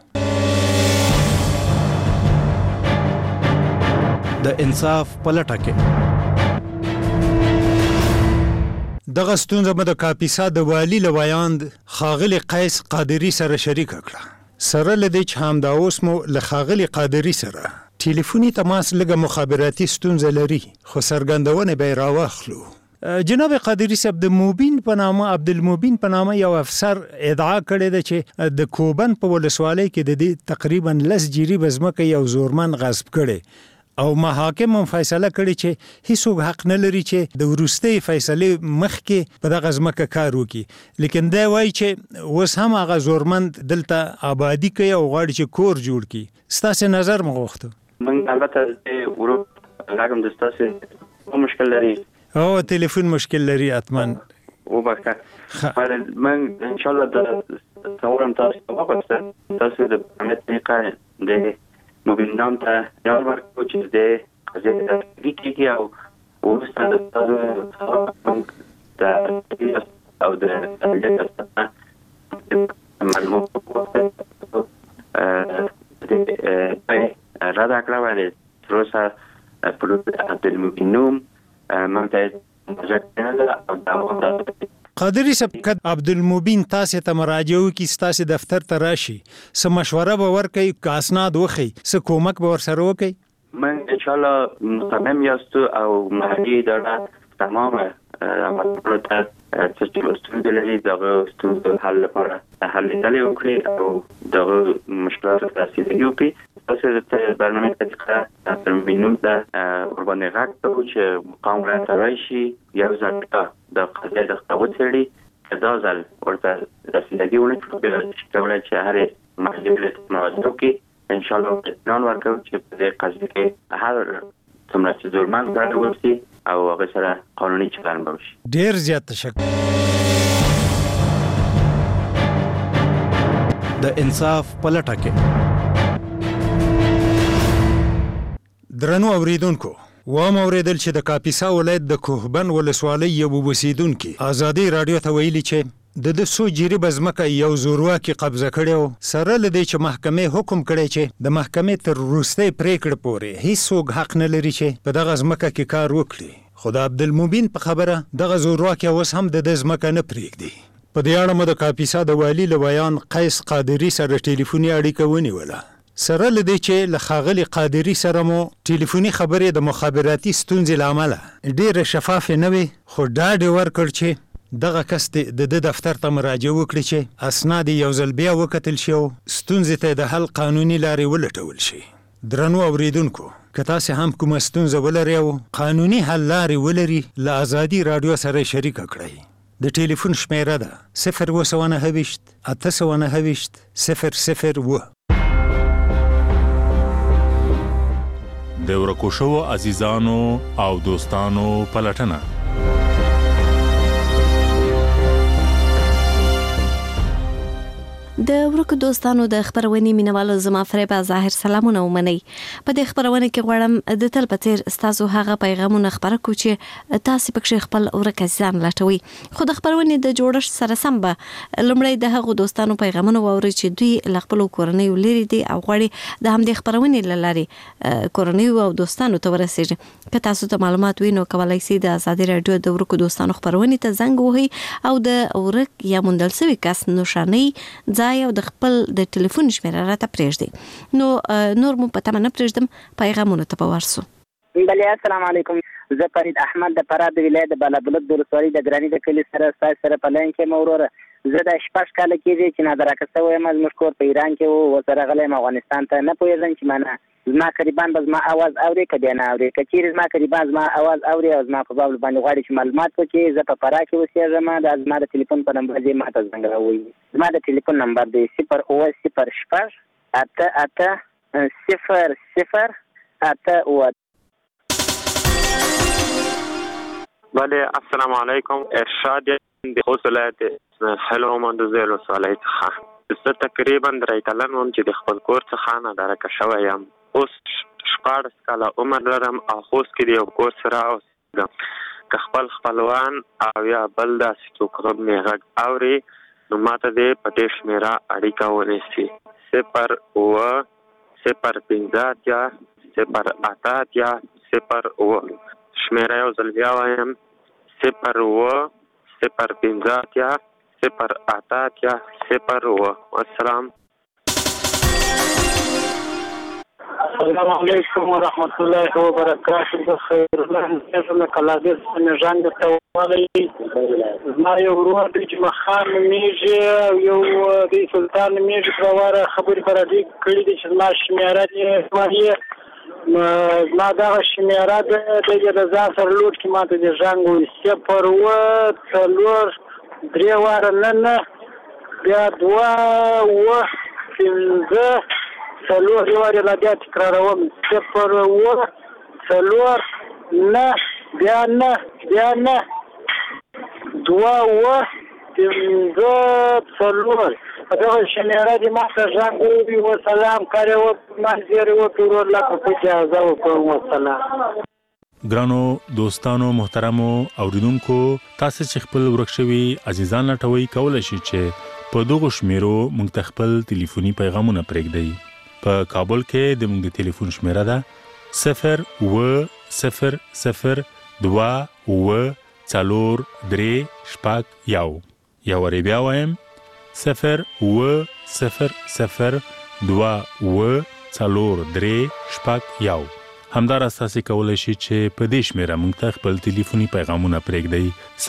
S2: د انصاف په لټه کې
S29: دغه ستونزه به د کاپیسا د والي له ویاند ښاغلي قیس قادري سره شریکه کړه. سره له دې چې همدا اوس مو له ښاغلي قادري سره ټلیفوني تماس لږه مخابراتي ستونزه لري، خو څرګندونه به یې راواخلو. جناب قادري صاحب د موبین په نامه عبدالموبین په نامه یو افسر ادعا کړې ده چې د کوبن په ولسوالۍ کې د دې تقریبا 10 جریبه ځمکه یو زورمن غصب کړي او محاکم هم فیصله کړي چې هیڅوک حق نه لري چې د وروستۍ فیصلې مخکې په دغه ځمکه کار وکړي، لیکن دی وایي چې اوس هم هغه زورمند دلته آبادي کوي او غواړي چې کور جوړ کړي. ستاسې نظر مو غوښته.
S1: موږ البته ورو لګم د ستاسې مشکل لري
S29: او تلیفون مشکل لري اتمن
S1: وبخښه. موږ ان شاء الله د تصورم تاسو وغوښته تاسو د امنیت طریقه د موبینام ته یاد ورکړو چې د قضیې د کیږي او وروسته د تاسو د او د معلومات رادا کړه باندې تروسا په عبدالموبینوم
S29: قادري صاحب که عبدالموبین تاسې ته مراجعه وکړي ستاسې دفتر ته راشي څه مشوره به ورکوي که اسناد وښیي څه کومک به ورسره وکړي؟
S1: من انشاءالله مصمم یاستو او محلي اداره تمام عملونو ته څه چې ستونزې لري دغه ستونزو حل لپاره هلې ځلې وکړي او دغه مشکلات رسیدګي وکړي. تاسو د برنامه طریقه عبدالموبینوم ته ورباندې غږ کوو چې مقام راته راشي یو ځل د قضیې د وڅېړي که دا ځل ورته رسیدګي ونه کړي کولی چې هرې محلي ولایت مواجهه وکړي. انشاءالله اطمینان ورکوو چې په دې قضیه کې هر څومره چې زورمن ګډ وشي او هغه سره قانوني چلند به وشي.
S29: ډېر زیات تشکر.
S2: د انصاف په لټه کې
S29: درنو اوریدونکو وام اوریدل چې د کاپیسا ولایت د کوهبند ولسوالۍ یو اوسیدونکي ازادي راډیو ته ویلي چې د 200 جریبه ځمکه یو زورواکي قبضه کړې و، سره له دې چې محکمې حکم کړی چې د محکمې تر وروستۍ پریکړې پورې هیڅوک حق نه لري چې په دغه ځمکه کې کار وکړي. خو د عبدالموبین په خبره دغه زورواکي اوس هم د دې ځمکه نه پرېږدي. په دې اړه مو د کاپیسا د والي له ویان قیس قادري سره ټلیفوني اړیکه ونیوله. سره له دې چې له ښاغلي قادري سره مو ټلیفوني خبرې د مخابراتي ستونزې له امله ډېرې شفافې نه وي، خو ډاډ یې ورکړ چې دغه کس د دفتر ته مراجعه وکړي چې اسناد یو ځل بیا وکتل شي او ستونزې ته د حل قانوني لارې ولټول شي. درنو اوریدونکو که تاسې هم کومه ستونزه ولرئ او قانوني حل لارې ولري له ازادي راډیو سره شریکه کړئ. د ټلیفون شمیره ده 029 829 002.
S3: د ورکو شوو عزیزانو او دوستانو پلټنه
S4: د ورکو دوستانو د خبرونې مینوالو زما فریبا ظاهر سلامونه ومني. په دې خبرونه کې غواړم د تل په څیر ستاسو هغه پیغامونه خبره کو چې تاسو پکې خپل ورک ځان لټوي. خو د خبرونې د جوړښت سره سم به لومړی د هغو دوستانو پیغامونه واوري چې دوی خپل کورنۍ لري دي او غواړي د همدې خبرونې لارې کورنۍ او دوستانو ته ورسیږي. که تاسو ته معلومات وینو کولای شئ د ازادي رادیو د ورکو دوستانو خبرونې ته زنګ وهئ او د ورک یا موندل شوی کس نشانه ځای او د خپل د ټلیفون شمیره راته پرېږدي. نو نور مو په تمه نه پرېږدم، پیغامونو ته به ورسو.
S7: بله السلام علیکم، زه فرید احمد د فراه د ولایت د بالابلد د ولسوالۍ د ګراني د کلي سره ستاسو سره په لاین کې یم. وروره زه د 6 کاله کېږي چې نادرکه شوی یم. زموږ کور په ایران کې و، ورسره راغلی یم افغانستان ته. نه پوهېږم چې منه زما قریبان به زما اواز اوري که بیا نه اوري. که چیرې زما قریبان زما اواز اوري او زما په باب باندې غواړي چې معلومات وکړي، زه په فراه کې اوسېږم. دا زما د ټلیفون په نمبر دې ما ته زنګ راووایي. زما د ټلیفون نمبر دی 08006 88
S9: بله السلام علیکم. ارشاد د خوست ولایت حلو مندوزه ولسوالۍ څخه. زه تقریبا 3 کلن وم چې د خپل کور څخه نادرکه شوی یم. اوس 14 کاله عمر لرم او خوست کې د یو کور سره اوسېږم. که خپل خپلوان او یا بل داسې څوک هم مې غږ اوري نو ماته دې په دې شمېره اړیکه ونیسي. 0 شمیره یو ځل بیا وایم 0 والسلام.
S12: السلام علیکم ورحمت الله وبرکاته. بخیر الله کلابیر سنجان د توالي ما یو ورور د جمخان میږي یو د سلطان میږي پرواره خبرې پر دې کړې دي چې ما شمیره دې ما دا شمیره د ځان سره لوټ کې ماته د ژوند وي 0 3 واره نه بیا 2 5 څلور واره لا بیا تکراروم 0 4 نه بیا نه 2 5 4 دا شمیره دې ما ته ژوند وي. وسلام کړو منځري و ټول لا په اجازه وکړم. وسلام.
S3: ګرانو دوستانو محترمو اوریدونکو، تاسو چې خپل ورک شوي عزیزان لټوي کولای شئ چې په دغه شمیرو موږ ته خپل ټلیفوني پیغامونه پرېږدئ. په کابل کې د موږ د ټلیفون شمیره ده 0 یا وری بیا وایم 0 همدار اساسي کولای شي چې په دې شمیره موږ ته خپل ټلیفوني پیغامونه پرېږدئ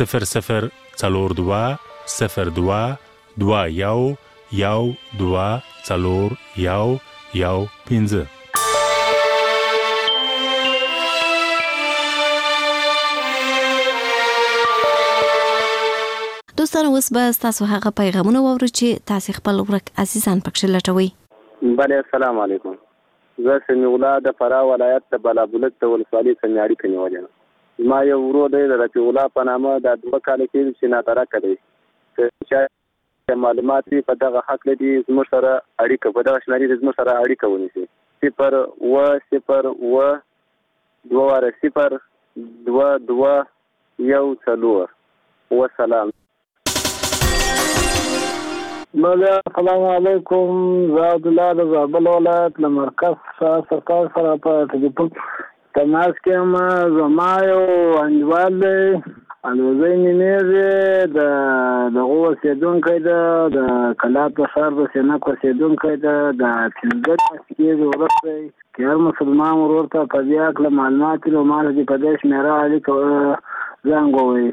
S3: 00222
S4: دوستانو اوس به تاسو هغه پیغامونه واورئ چې تاسو خپل ورک عزیزان پکښې لټوي.
S28: بله السلام علیکم. زه سمیع الله د فراه ولایت د بالابلد د ولسوالۍ څخه اړیکه نیولې یم. زما یو ورور دی د رفیع الله په نامه دا 2 کاله کېږي چې ناترکه دی. که معلومات وي په دغه حق لري زموږ سره اړیکه په دغه شمېرې زموږ سره اړیکه ونیسي 0 والسلام.
S12: بله السلام علیکم. زه عبدالله د زابل ولایت له مرکز سرکار سره په ټلیفون تماس کې یم. زما یو انډیوال دی الوزی نومیږي دغه اوسېدونکی ده د کلات په ښار د سینک اوسېدونکی ده د 15 میاشتې کېږي وروسته که هر مسلمان ورور ته په دې هکله معلومات وي نو ما ته دې په دې شمېره اړیکه زنګ ووایي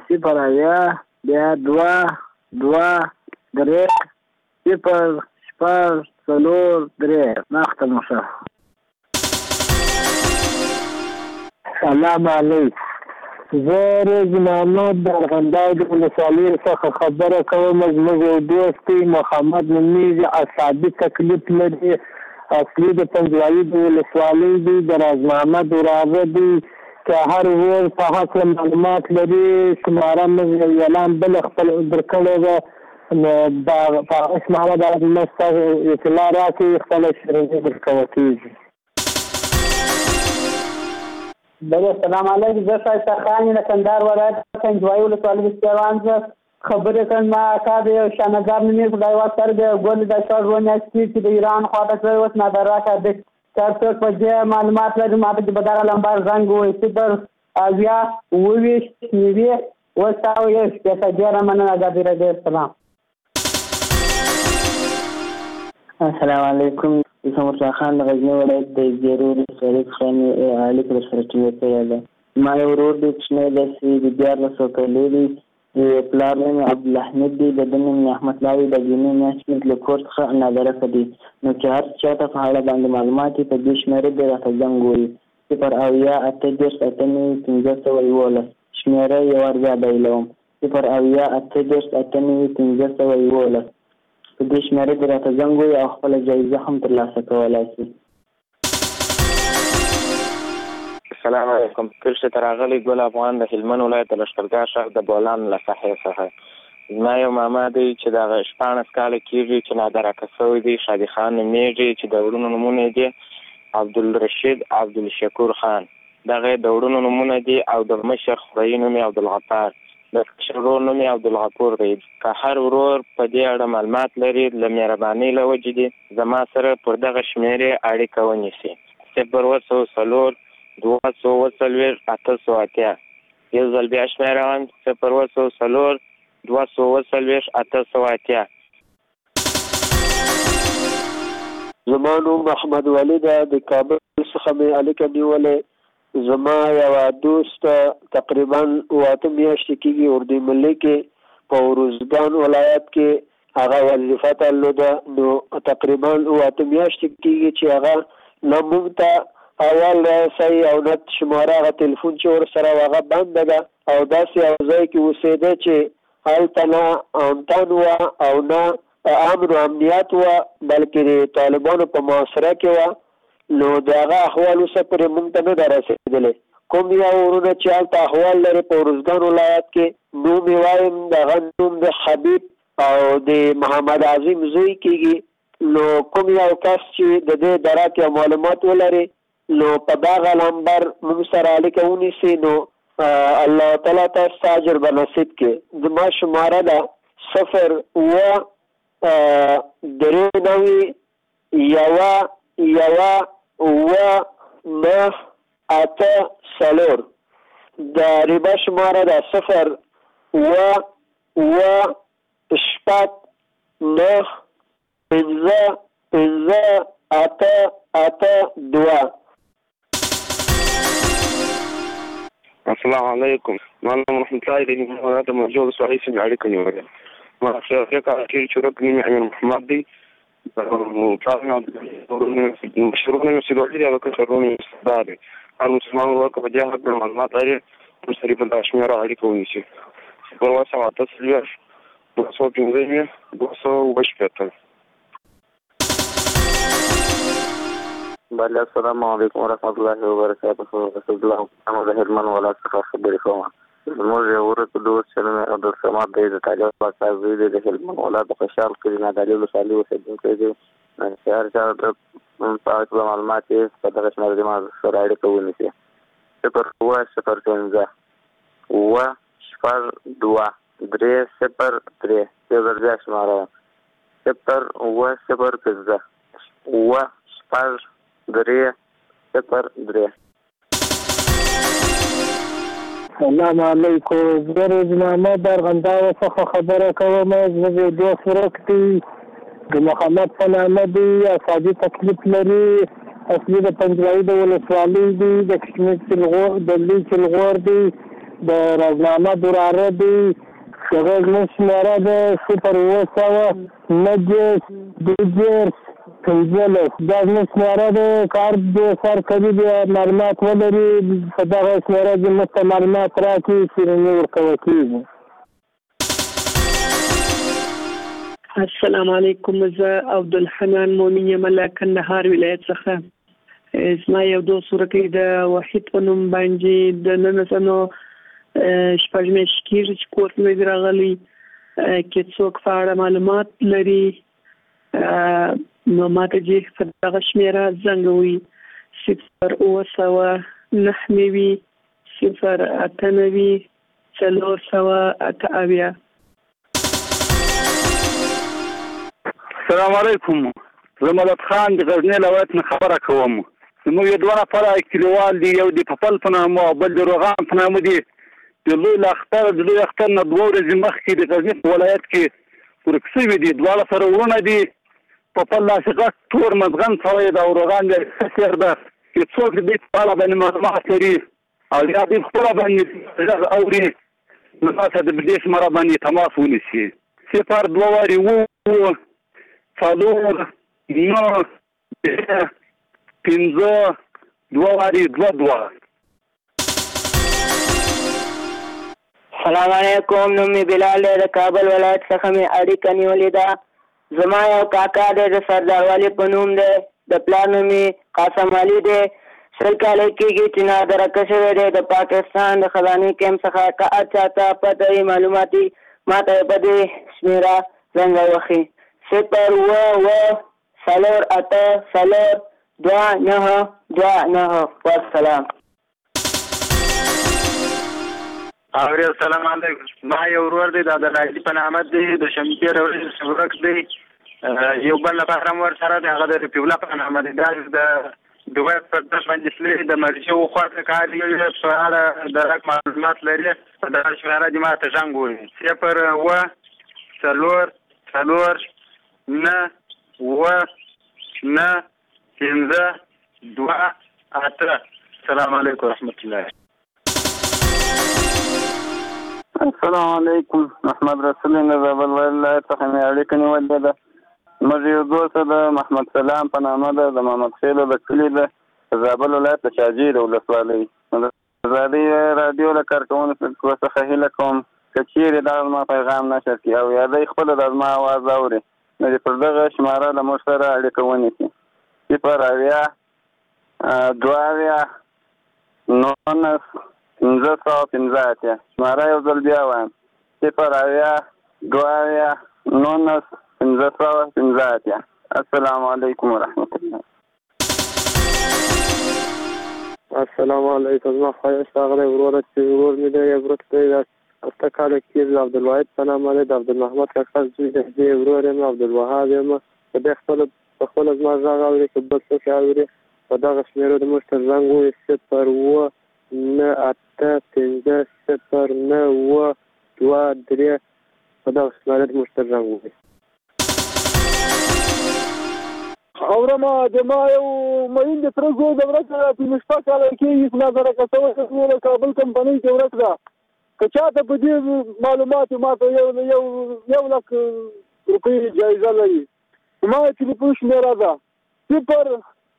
S12: 0 مخته مو شه. سلام علیکم. زه رز محمد د ارغنداو د ولسوالۍ څخه خبره کوم. زموږ یو دوست دی محمد نومیږي، اعصابي تکلیف لري، اصلي د پنجوایي د ولسوالۍ دی، د راز محمد وراره دی. که هر ورځ په هکله معلومات لري شماره موږ یو اعلان بل خپل درکړی ده نو په اسم محمد عربي مستر اطلاع راکړي خپل شرعي درکول کیږي.
S5: بله السلام علیکم، زه شایسته خان له کندهار ولایت کنجوایي ولسوالۍ سیوان زه خبرې کوم. ما اکا د یو شانګار نومې خدای واسطه د ګل د شپږ میاشتې چې د ایران خواته کړی اوس نادراکه د که څوک په دې معلومات لري ما ته چې په دغه لمبر زنګ ووایي 0 اویا 29 اوه شپېته. ډېره مننه ازادي راډیو. السلام.
S17: السلام علیکم، زه مرتضی خان د غزني ولایت د زیرو ولسوالۍ څخه مې اړیکه درسره ټینګه کړې ده. ما یو ورور دی کوچنی دی چې د 14 کالو دی، پلار نوم یې عبدالحمید دی، د ده نوم یې احمد الله دی، د جنې میاشت مې له کور څخه نادرکه دی. نو چې هر چا ته په اړه باندې معلومات یې په دې شمېره دی راته زنګ ووایي 0 اویا 38 1511 شمېره یو وار بیا بیلوم 0 اویا 38 1511 په دې شمېره دې راته زنګ ووایي او خپله جایزه هم ترلاسه کولی شي.
S19: السلام علیکم، کرښې ته راغلی ګل افغان د هلمند ولایت د لښکرګاه ښار د بولان له ساحې څخه. زما یو ماما دی چې دغه 14 کاله کېږي چې نادرکه شوی دی، شادي خان نومېږي چې د وروڼو نومونه یې دي عبدالرشید عبدالشکور خان. دغه د وروڼو نومونه دي او د مشر خوريي نوم یې عبدالغفار، د کشر ورور نوم یې عبدالغفور دی. که هر ورور په دې اړه معلومات لري له مهربانۍ له وجې دي زما سره پر دغه شمېرې اړیکه ونیسي 0 240 880. یو ځل بیا شمېره 0 240 880.
S12: زما نوم محمد ولی ده، د کابل څخه مې اړیکه نیولې. زما یو دوست تقریبا 8 میاشتې کېږي اردو ملي کې په روزګان ولایت کې هغه وظیفه درلوده. نو تقریبا 8 میاشتې کېږي چې هغه نه موږ ته اول رسوي او نه شماره هغه تلیفون چې ورسره هغه بنده ده او داسې یو ځای کې اوسېده چې هلته نه امتن وه او نه امن و امنیت وه بلکې د طالبانو په معاصره کې وه. نو د هغه احوال اوسه پورې موږ ته نه ده رسېدلی. کوم یا ورونه چې هلته احوال لري په ارزګان ولایت کې نوم یې وایم د هغه نوم د حبیب او د محمد عظیم زوی کېږي. نو کوم یو کس چې د دې دره کې معلومات ولري نو په دغه نمبر موږ سره اړیکه ونیسي نو الله تعالی تاسو ته اجر به نصیب کړي. زما شماره ده 0 اوه 93 اوه 9 8 د ریبه شماره ده 0 اوه 9 5 8
S9: السلام علیکم، ما نوم رحمت الله دی، د مرجو سوالي سم اړیکه نیولې. ما څه کار کوي چې رکن امیر محمد دی مشروع سیدوالي دی او کشرونه استاد دی. هر مسلمان ورکه په جهاد د معلومات لري مشرف د شمیره اړیکه ونیسي. په واسطه تاسو 215
S19: بله السلام علیکم ورحمت الله وبرکاته. رسول الله محمد هلمند ولایت څخه خبرې کوم. زموږ یو ورته دوست چې نوم یې عبدالصمد دی، د طالب پاکستان زوی دی، د هلمند ولایت د خوشحال کلي نادعلي ولسوالۍ اوسېدونکی دی. چې هر چا د په اړه معلومات یې په دغه شمېره زما سره اړیکه ونیسي 0 اوه 05 اوه 2 3 0 3 یو ځل بیا شماره 0 اوه 05 اوه 3 0 3.
S12: السلام علیکم، زه روزنامه ارغنداو څخه خبره کوم. زه د دوست ورک دی د محمد په نامه دی، اصابي تکلیف لري، اصلي د پنجوایي د ولسوالۍ دی، د کشمیر چلغور د لوی چلغور دی، د روزنامه دراره دی. هغه زموږ شمېره ده 0 اوه 9 دا زموږ شمېره ده. کار د سر کوي د معلومات ولري په دغه شمېره کې موږ ته معلومات راکړي چې ورکول کېږي.
S20: السلام علیکم، زه عبدالحنان مومن یم له کندهار ولایت څخه. زما یو دوست ورکړي د وحید په نوم باندې د نن څنو شپږ میاشتې کېږي چې کور ته مې راغلی کې څوک په اړه معلومات لري نو ماته چې دغه شمیره زنګوي 0
S6: السلام علیکم. زه مدد خان د غزنی ولایت نه خبره کوم. موږ یو دوه نفر کلیوال دي، یو د پپل په نامه او بل د روغان په نامه دي. د لوی اختر نه 2 ورځې مخکې د غزنی په ولایت کې ورک شوي دي. دواړه سره ورونه دي. پپل لاسقه تور مزغن سوی د روغان د سر ده چې څوک دې په اړه باندې معلومات لري او یا دې خپل باندې اوري نو تاسو د دې سره باندې تماس ونیسئ. 0 څلور 9 15 22.
S8: سلام علیکم. نوم می بلال دی، د کابل ولایت څخه می اړیکه نیولې ده. زما یو کاکا دی، د سردار والي په نوم دی، د پلار نوم می قاسم علي دی. 20 کاله کېږي چې نادرکه شوی دی د پاکستان د خزانې کیمپ څخه. که هر چاته پته وي معلوماتي ماته یې په دې شمېره زنګ ووهي 0 والسلام.
S10: السلام علیکم. ما یو ورور دی د عبدالعزیز په نامه دی، د شمپیر ورک دی. یو بل لپاره هم ورسره دی، هغه د رفیع الله په نامه دی. دا د دوی په داش باندې سلی د مرجو خواته کار دی په اړه د رق معلومات لري. دا شمېره دې ماته زنګ ووهي 0 السلام علیکم ورحمۃ اللہ.
S13: السلام علیکم. محمد رسول الله زابل ولایت څخه مې اړیکه نیولې ده. موږ یو دوست د محمد سلام په نامه ده، د محمد خیل د کلي ده، زابل ولایت د شاجوی د ولسوالۍ. زادي رادیو له کارکونکو څخه هیله کوم که چیرې دا زما پیغام نشر کړي او یا دوی خپله د زما اواز اوري نو د پر دغه شماره له موږ سره اړیکه ونیسي 0 شماره یو ځل بیا وایم 0 السلام علیکم ورحمۃ الله.
S28: السلام علیکم. زما خواهش راغلی وروره چې ورور مې دی ورک دی د 8 کاله کېږي د عبدالواحد په نامه دی، د عبدالمحمد کاکا زوی دی. زه یې ورور یم عبدالوهاب یم. په دې خپله زما غږ اوري که بل څوک یې اوري په دغه شمېرو د موږ ته زنګ ووهي 0 په دغه شمېره د موږ ته زنګ ووهي. اورما د ما یو مین د تر زوی د ورځ 15 کاله کېږي چې نظرکه شوی د کابل کمپنۍ کې ورک ده. که چاته په دې معلومات ماته یو لک روپۍ جایزه لري. ما یې تلیفون شمېره ده 0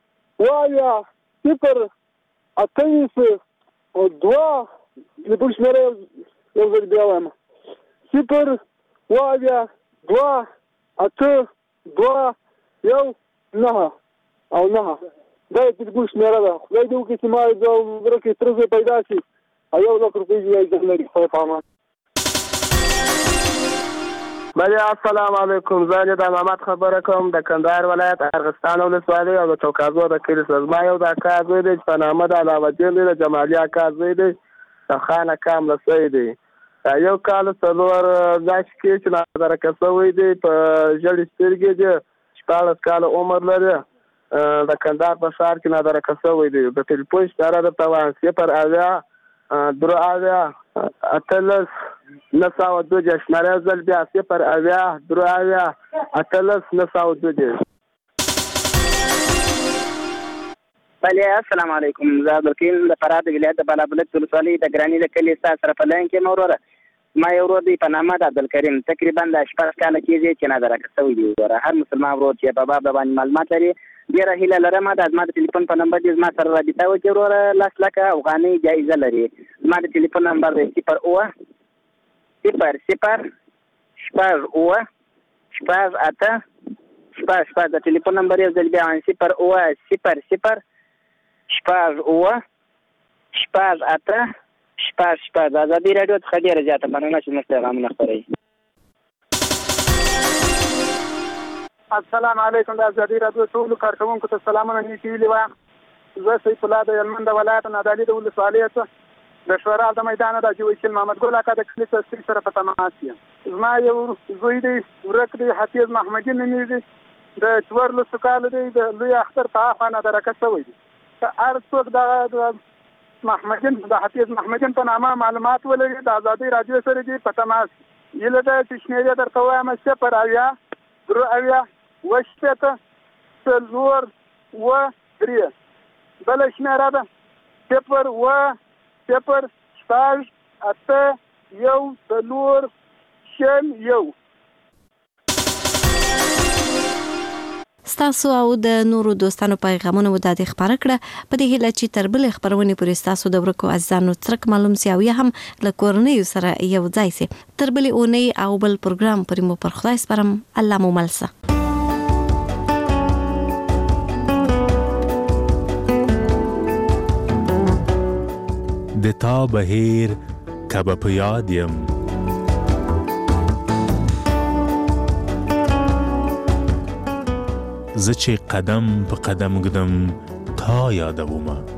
S28: تلیفون شمېره یو ځل بیا وایم 0 دا یې تلیفون شمېره ده. خدای دې وکړي چې ما د زړه کې تر زوی پیدا شي او 1 لک روپۍ جایزه لري. خدای په امان.
S21: بله السلام علیکم. زه د محمد خبره کوم د کندهار ولایت ارغستان ولسوالۍ او د چوکازو د کلي څخه. زما یو د اکا زوی دی چې په نامه د علاوه الدین دی، د جمالي اکا زوی دی، د خان اکا ملسی دی. یو کال 4 میاشتې کې چې نادرکه شوی دی، په ژړې سترګې دی، 14 کاله عمر لري، د کندهار په ښار کې نادرکه شوی دی. د ټلیفون شمېره درته وایم 0 شماره یو ځل بیا 0
S7: بله السلام علیکم. زه عبدالکریم د فراه د ولایت د بالابلد ولسوالۍ د ګراني د کلي ستا سره په لاین کې وروره. ما یو ورور دی په نامه د عبدالکریم، تقریبا د 14 کاله کېږي چې نادرکه شوی دی. وروره هر مسلمان ورور چې په باب باندې معلومات لري ډېره هیله لرم د زما د ټلیفون په نمبر دې زما سره رابطه وکړي وروره. 10 لکه افغانۍ جایزه لري. زما د ټلیفون نمبر دی 0 د ټلیفون نمبر یو ځل بیا 0 د ازادي راډیو څخه ډېره زیاته مننه چې موږ ته پیغامونه خپروي.
S21: السلام علیکم. د ازادي راډیو ټولو کارکوونکو ته سلامونه نیکي ویلي وایم. زه سیف الله د هلمند ولایت نادعلي د ولسوالۍ څخه د شورا د میدان د حاجي وکیل محمد ګل اکا د کلي تصدیق سره په تماس یم. زما یو زوی دی ورک دی حفیظ محمدي نومیږي د 14 کالو دی د لوی اختر په هغه نادرکه شوی دی. هر څوک د محمدین د حفیظ محمدین په نامه معلومات ولري د ازادي راډیو سره دی په تماس یله د تشنیه درته وایم چې پر اویا درو اویا وشته څلور و درې بل شمیره ده صفر و صفر شپږ اته یو څلور شل یو.
S4: ستاسو او د نورو دوستانو پیغامونه مو د خبره کړه په دې هیله چې تر بل خبرونه پورې ستاسو د ورکو عزیزانو ترک معلوم سی او یا هم له کورنۍ سره یو ځای سي. تر بل اونۍ او بل پروګرام پرې مو پر خدای سپارم. الله مو ملسه.
S3: د تا بهیر کبه په یاد یم زه چې قدم په قدم ګدم تا یادومه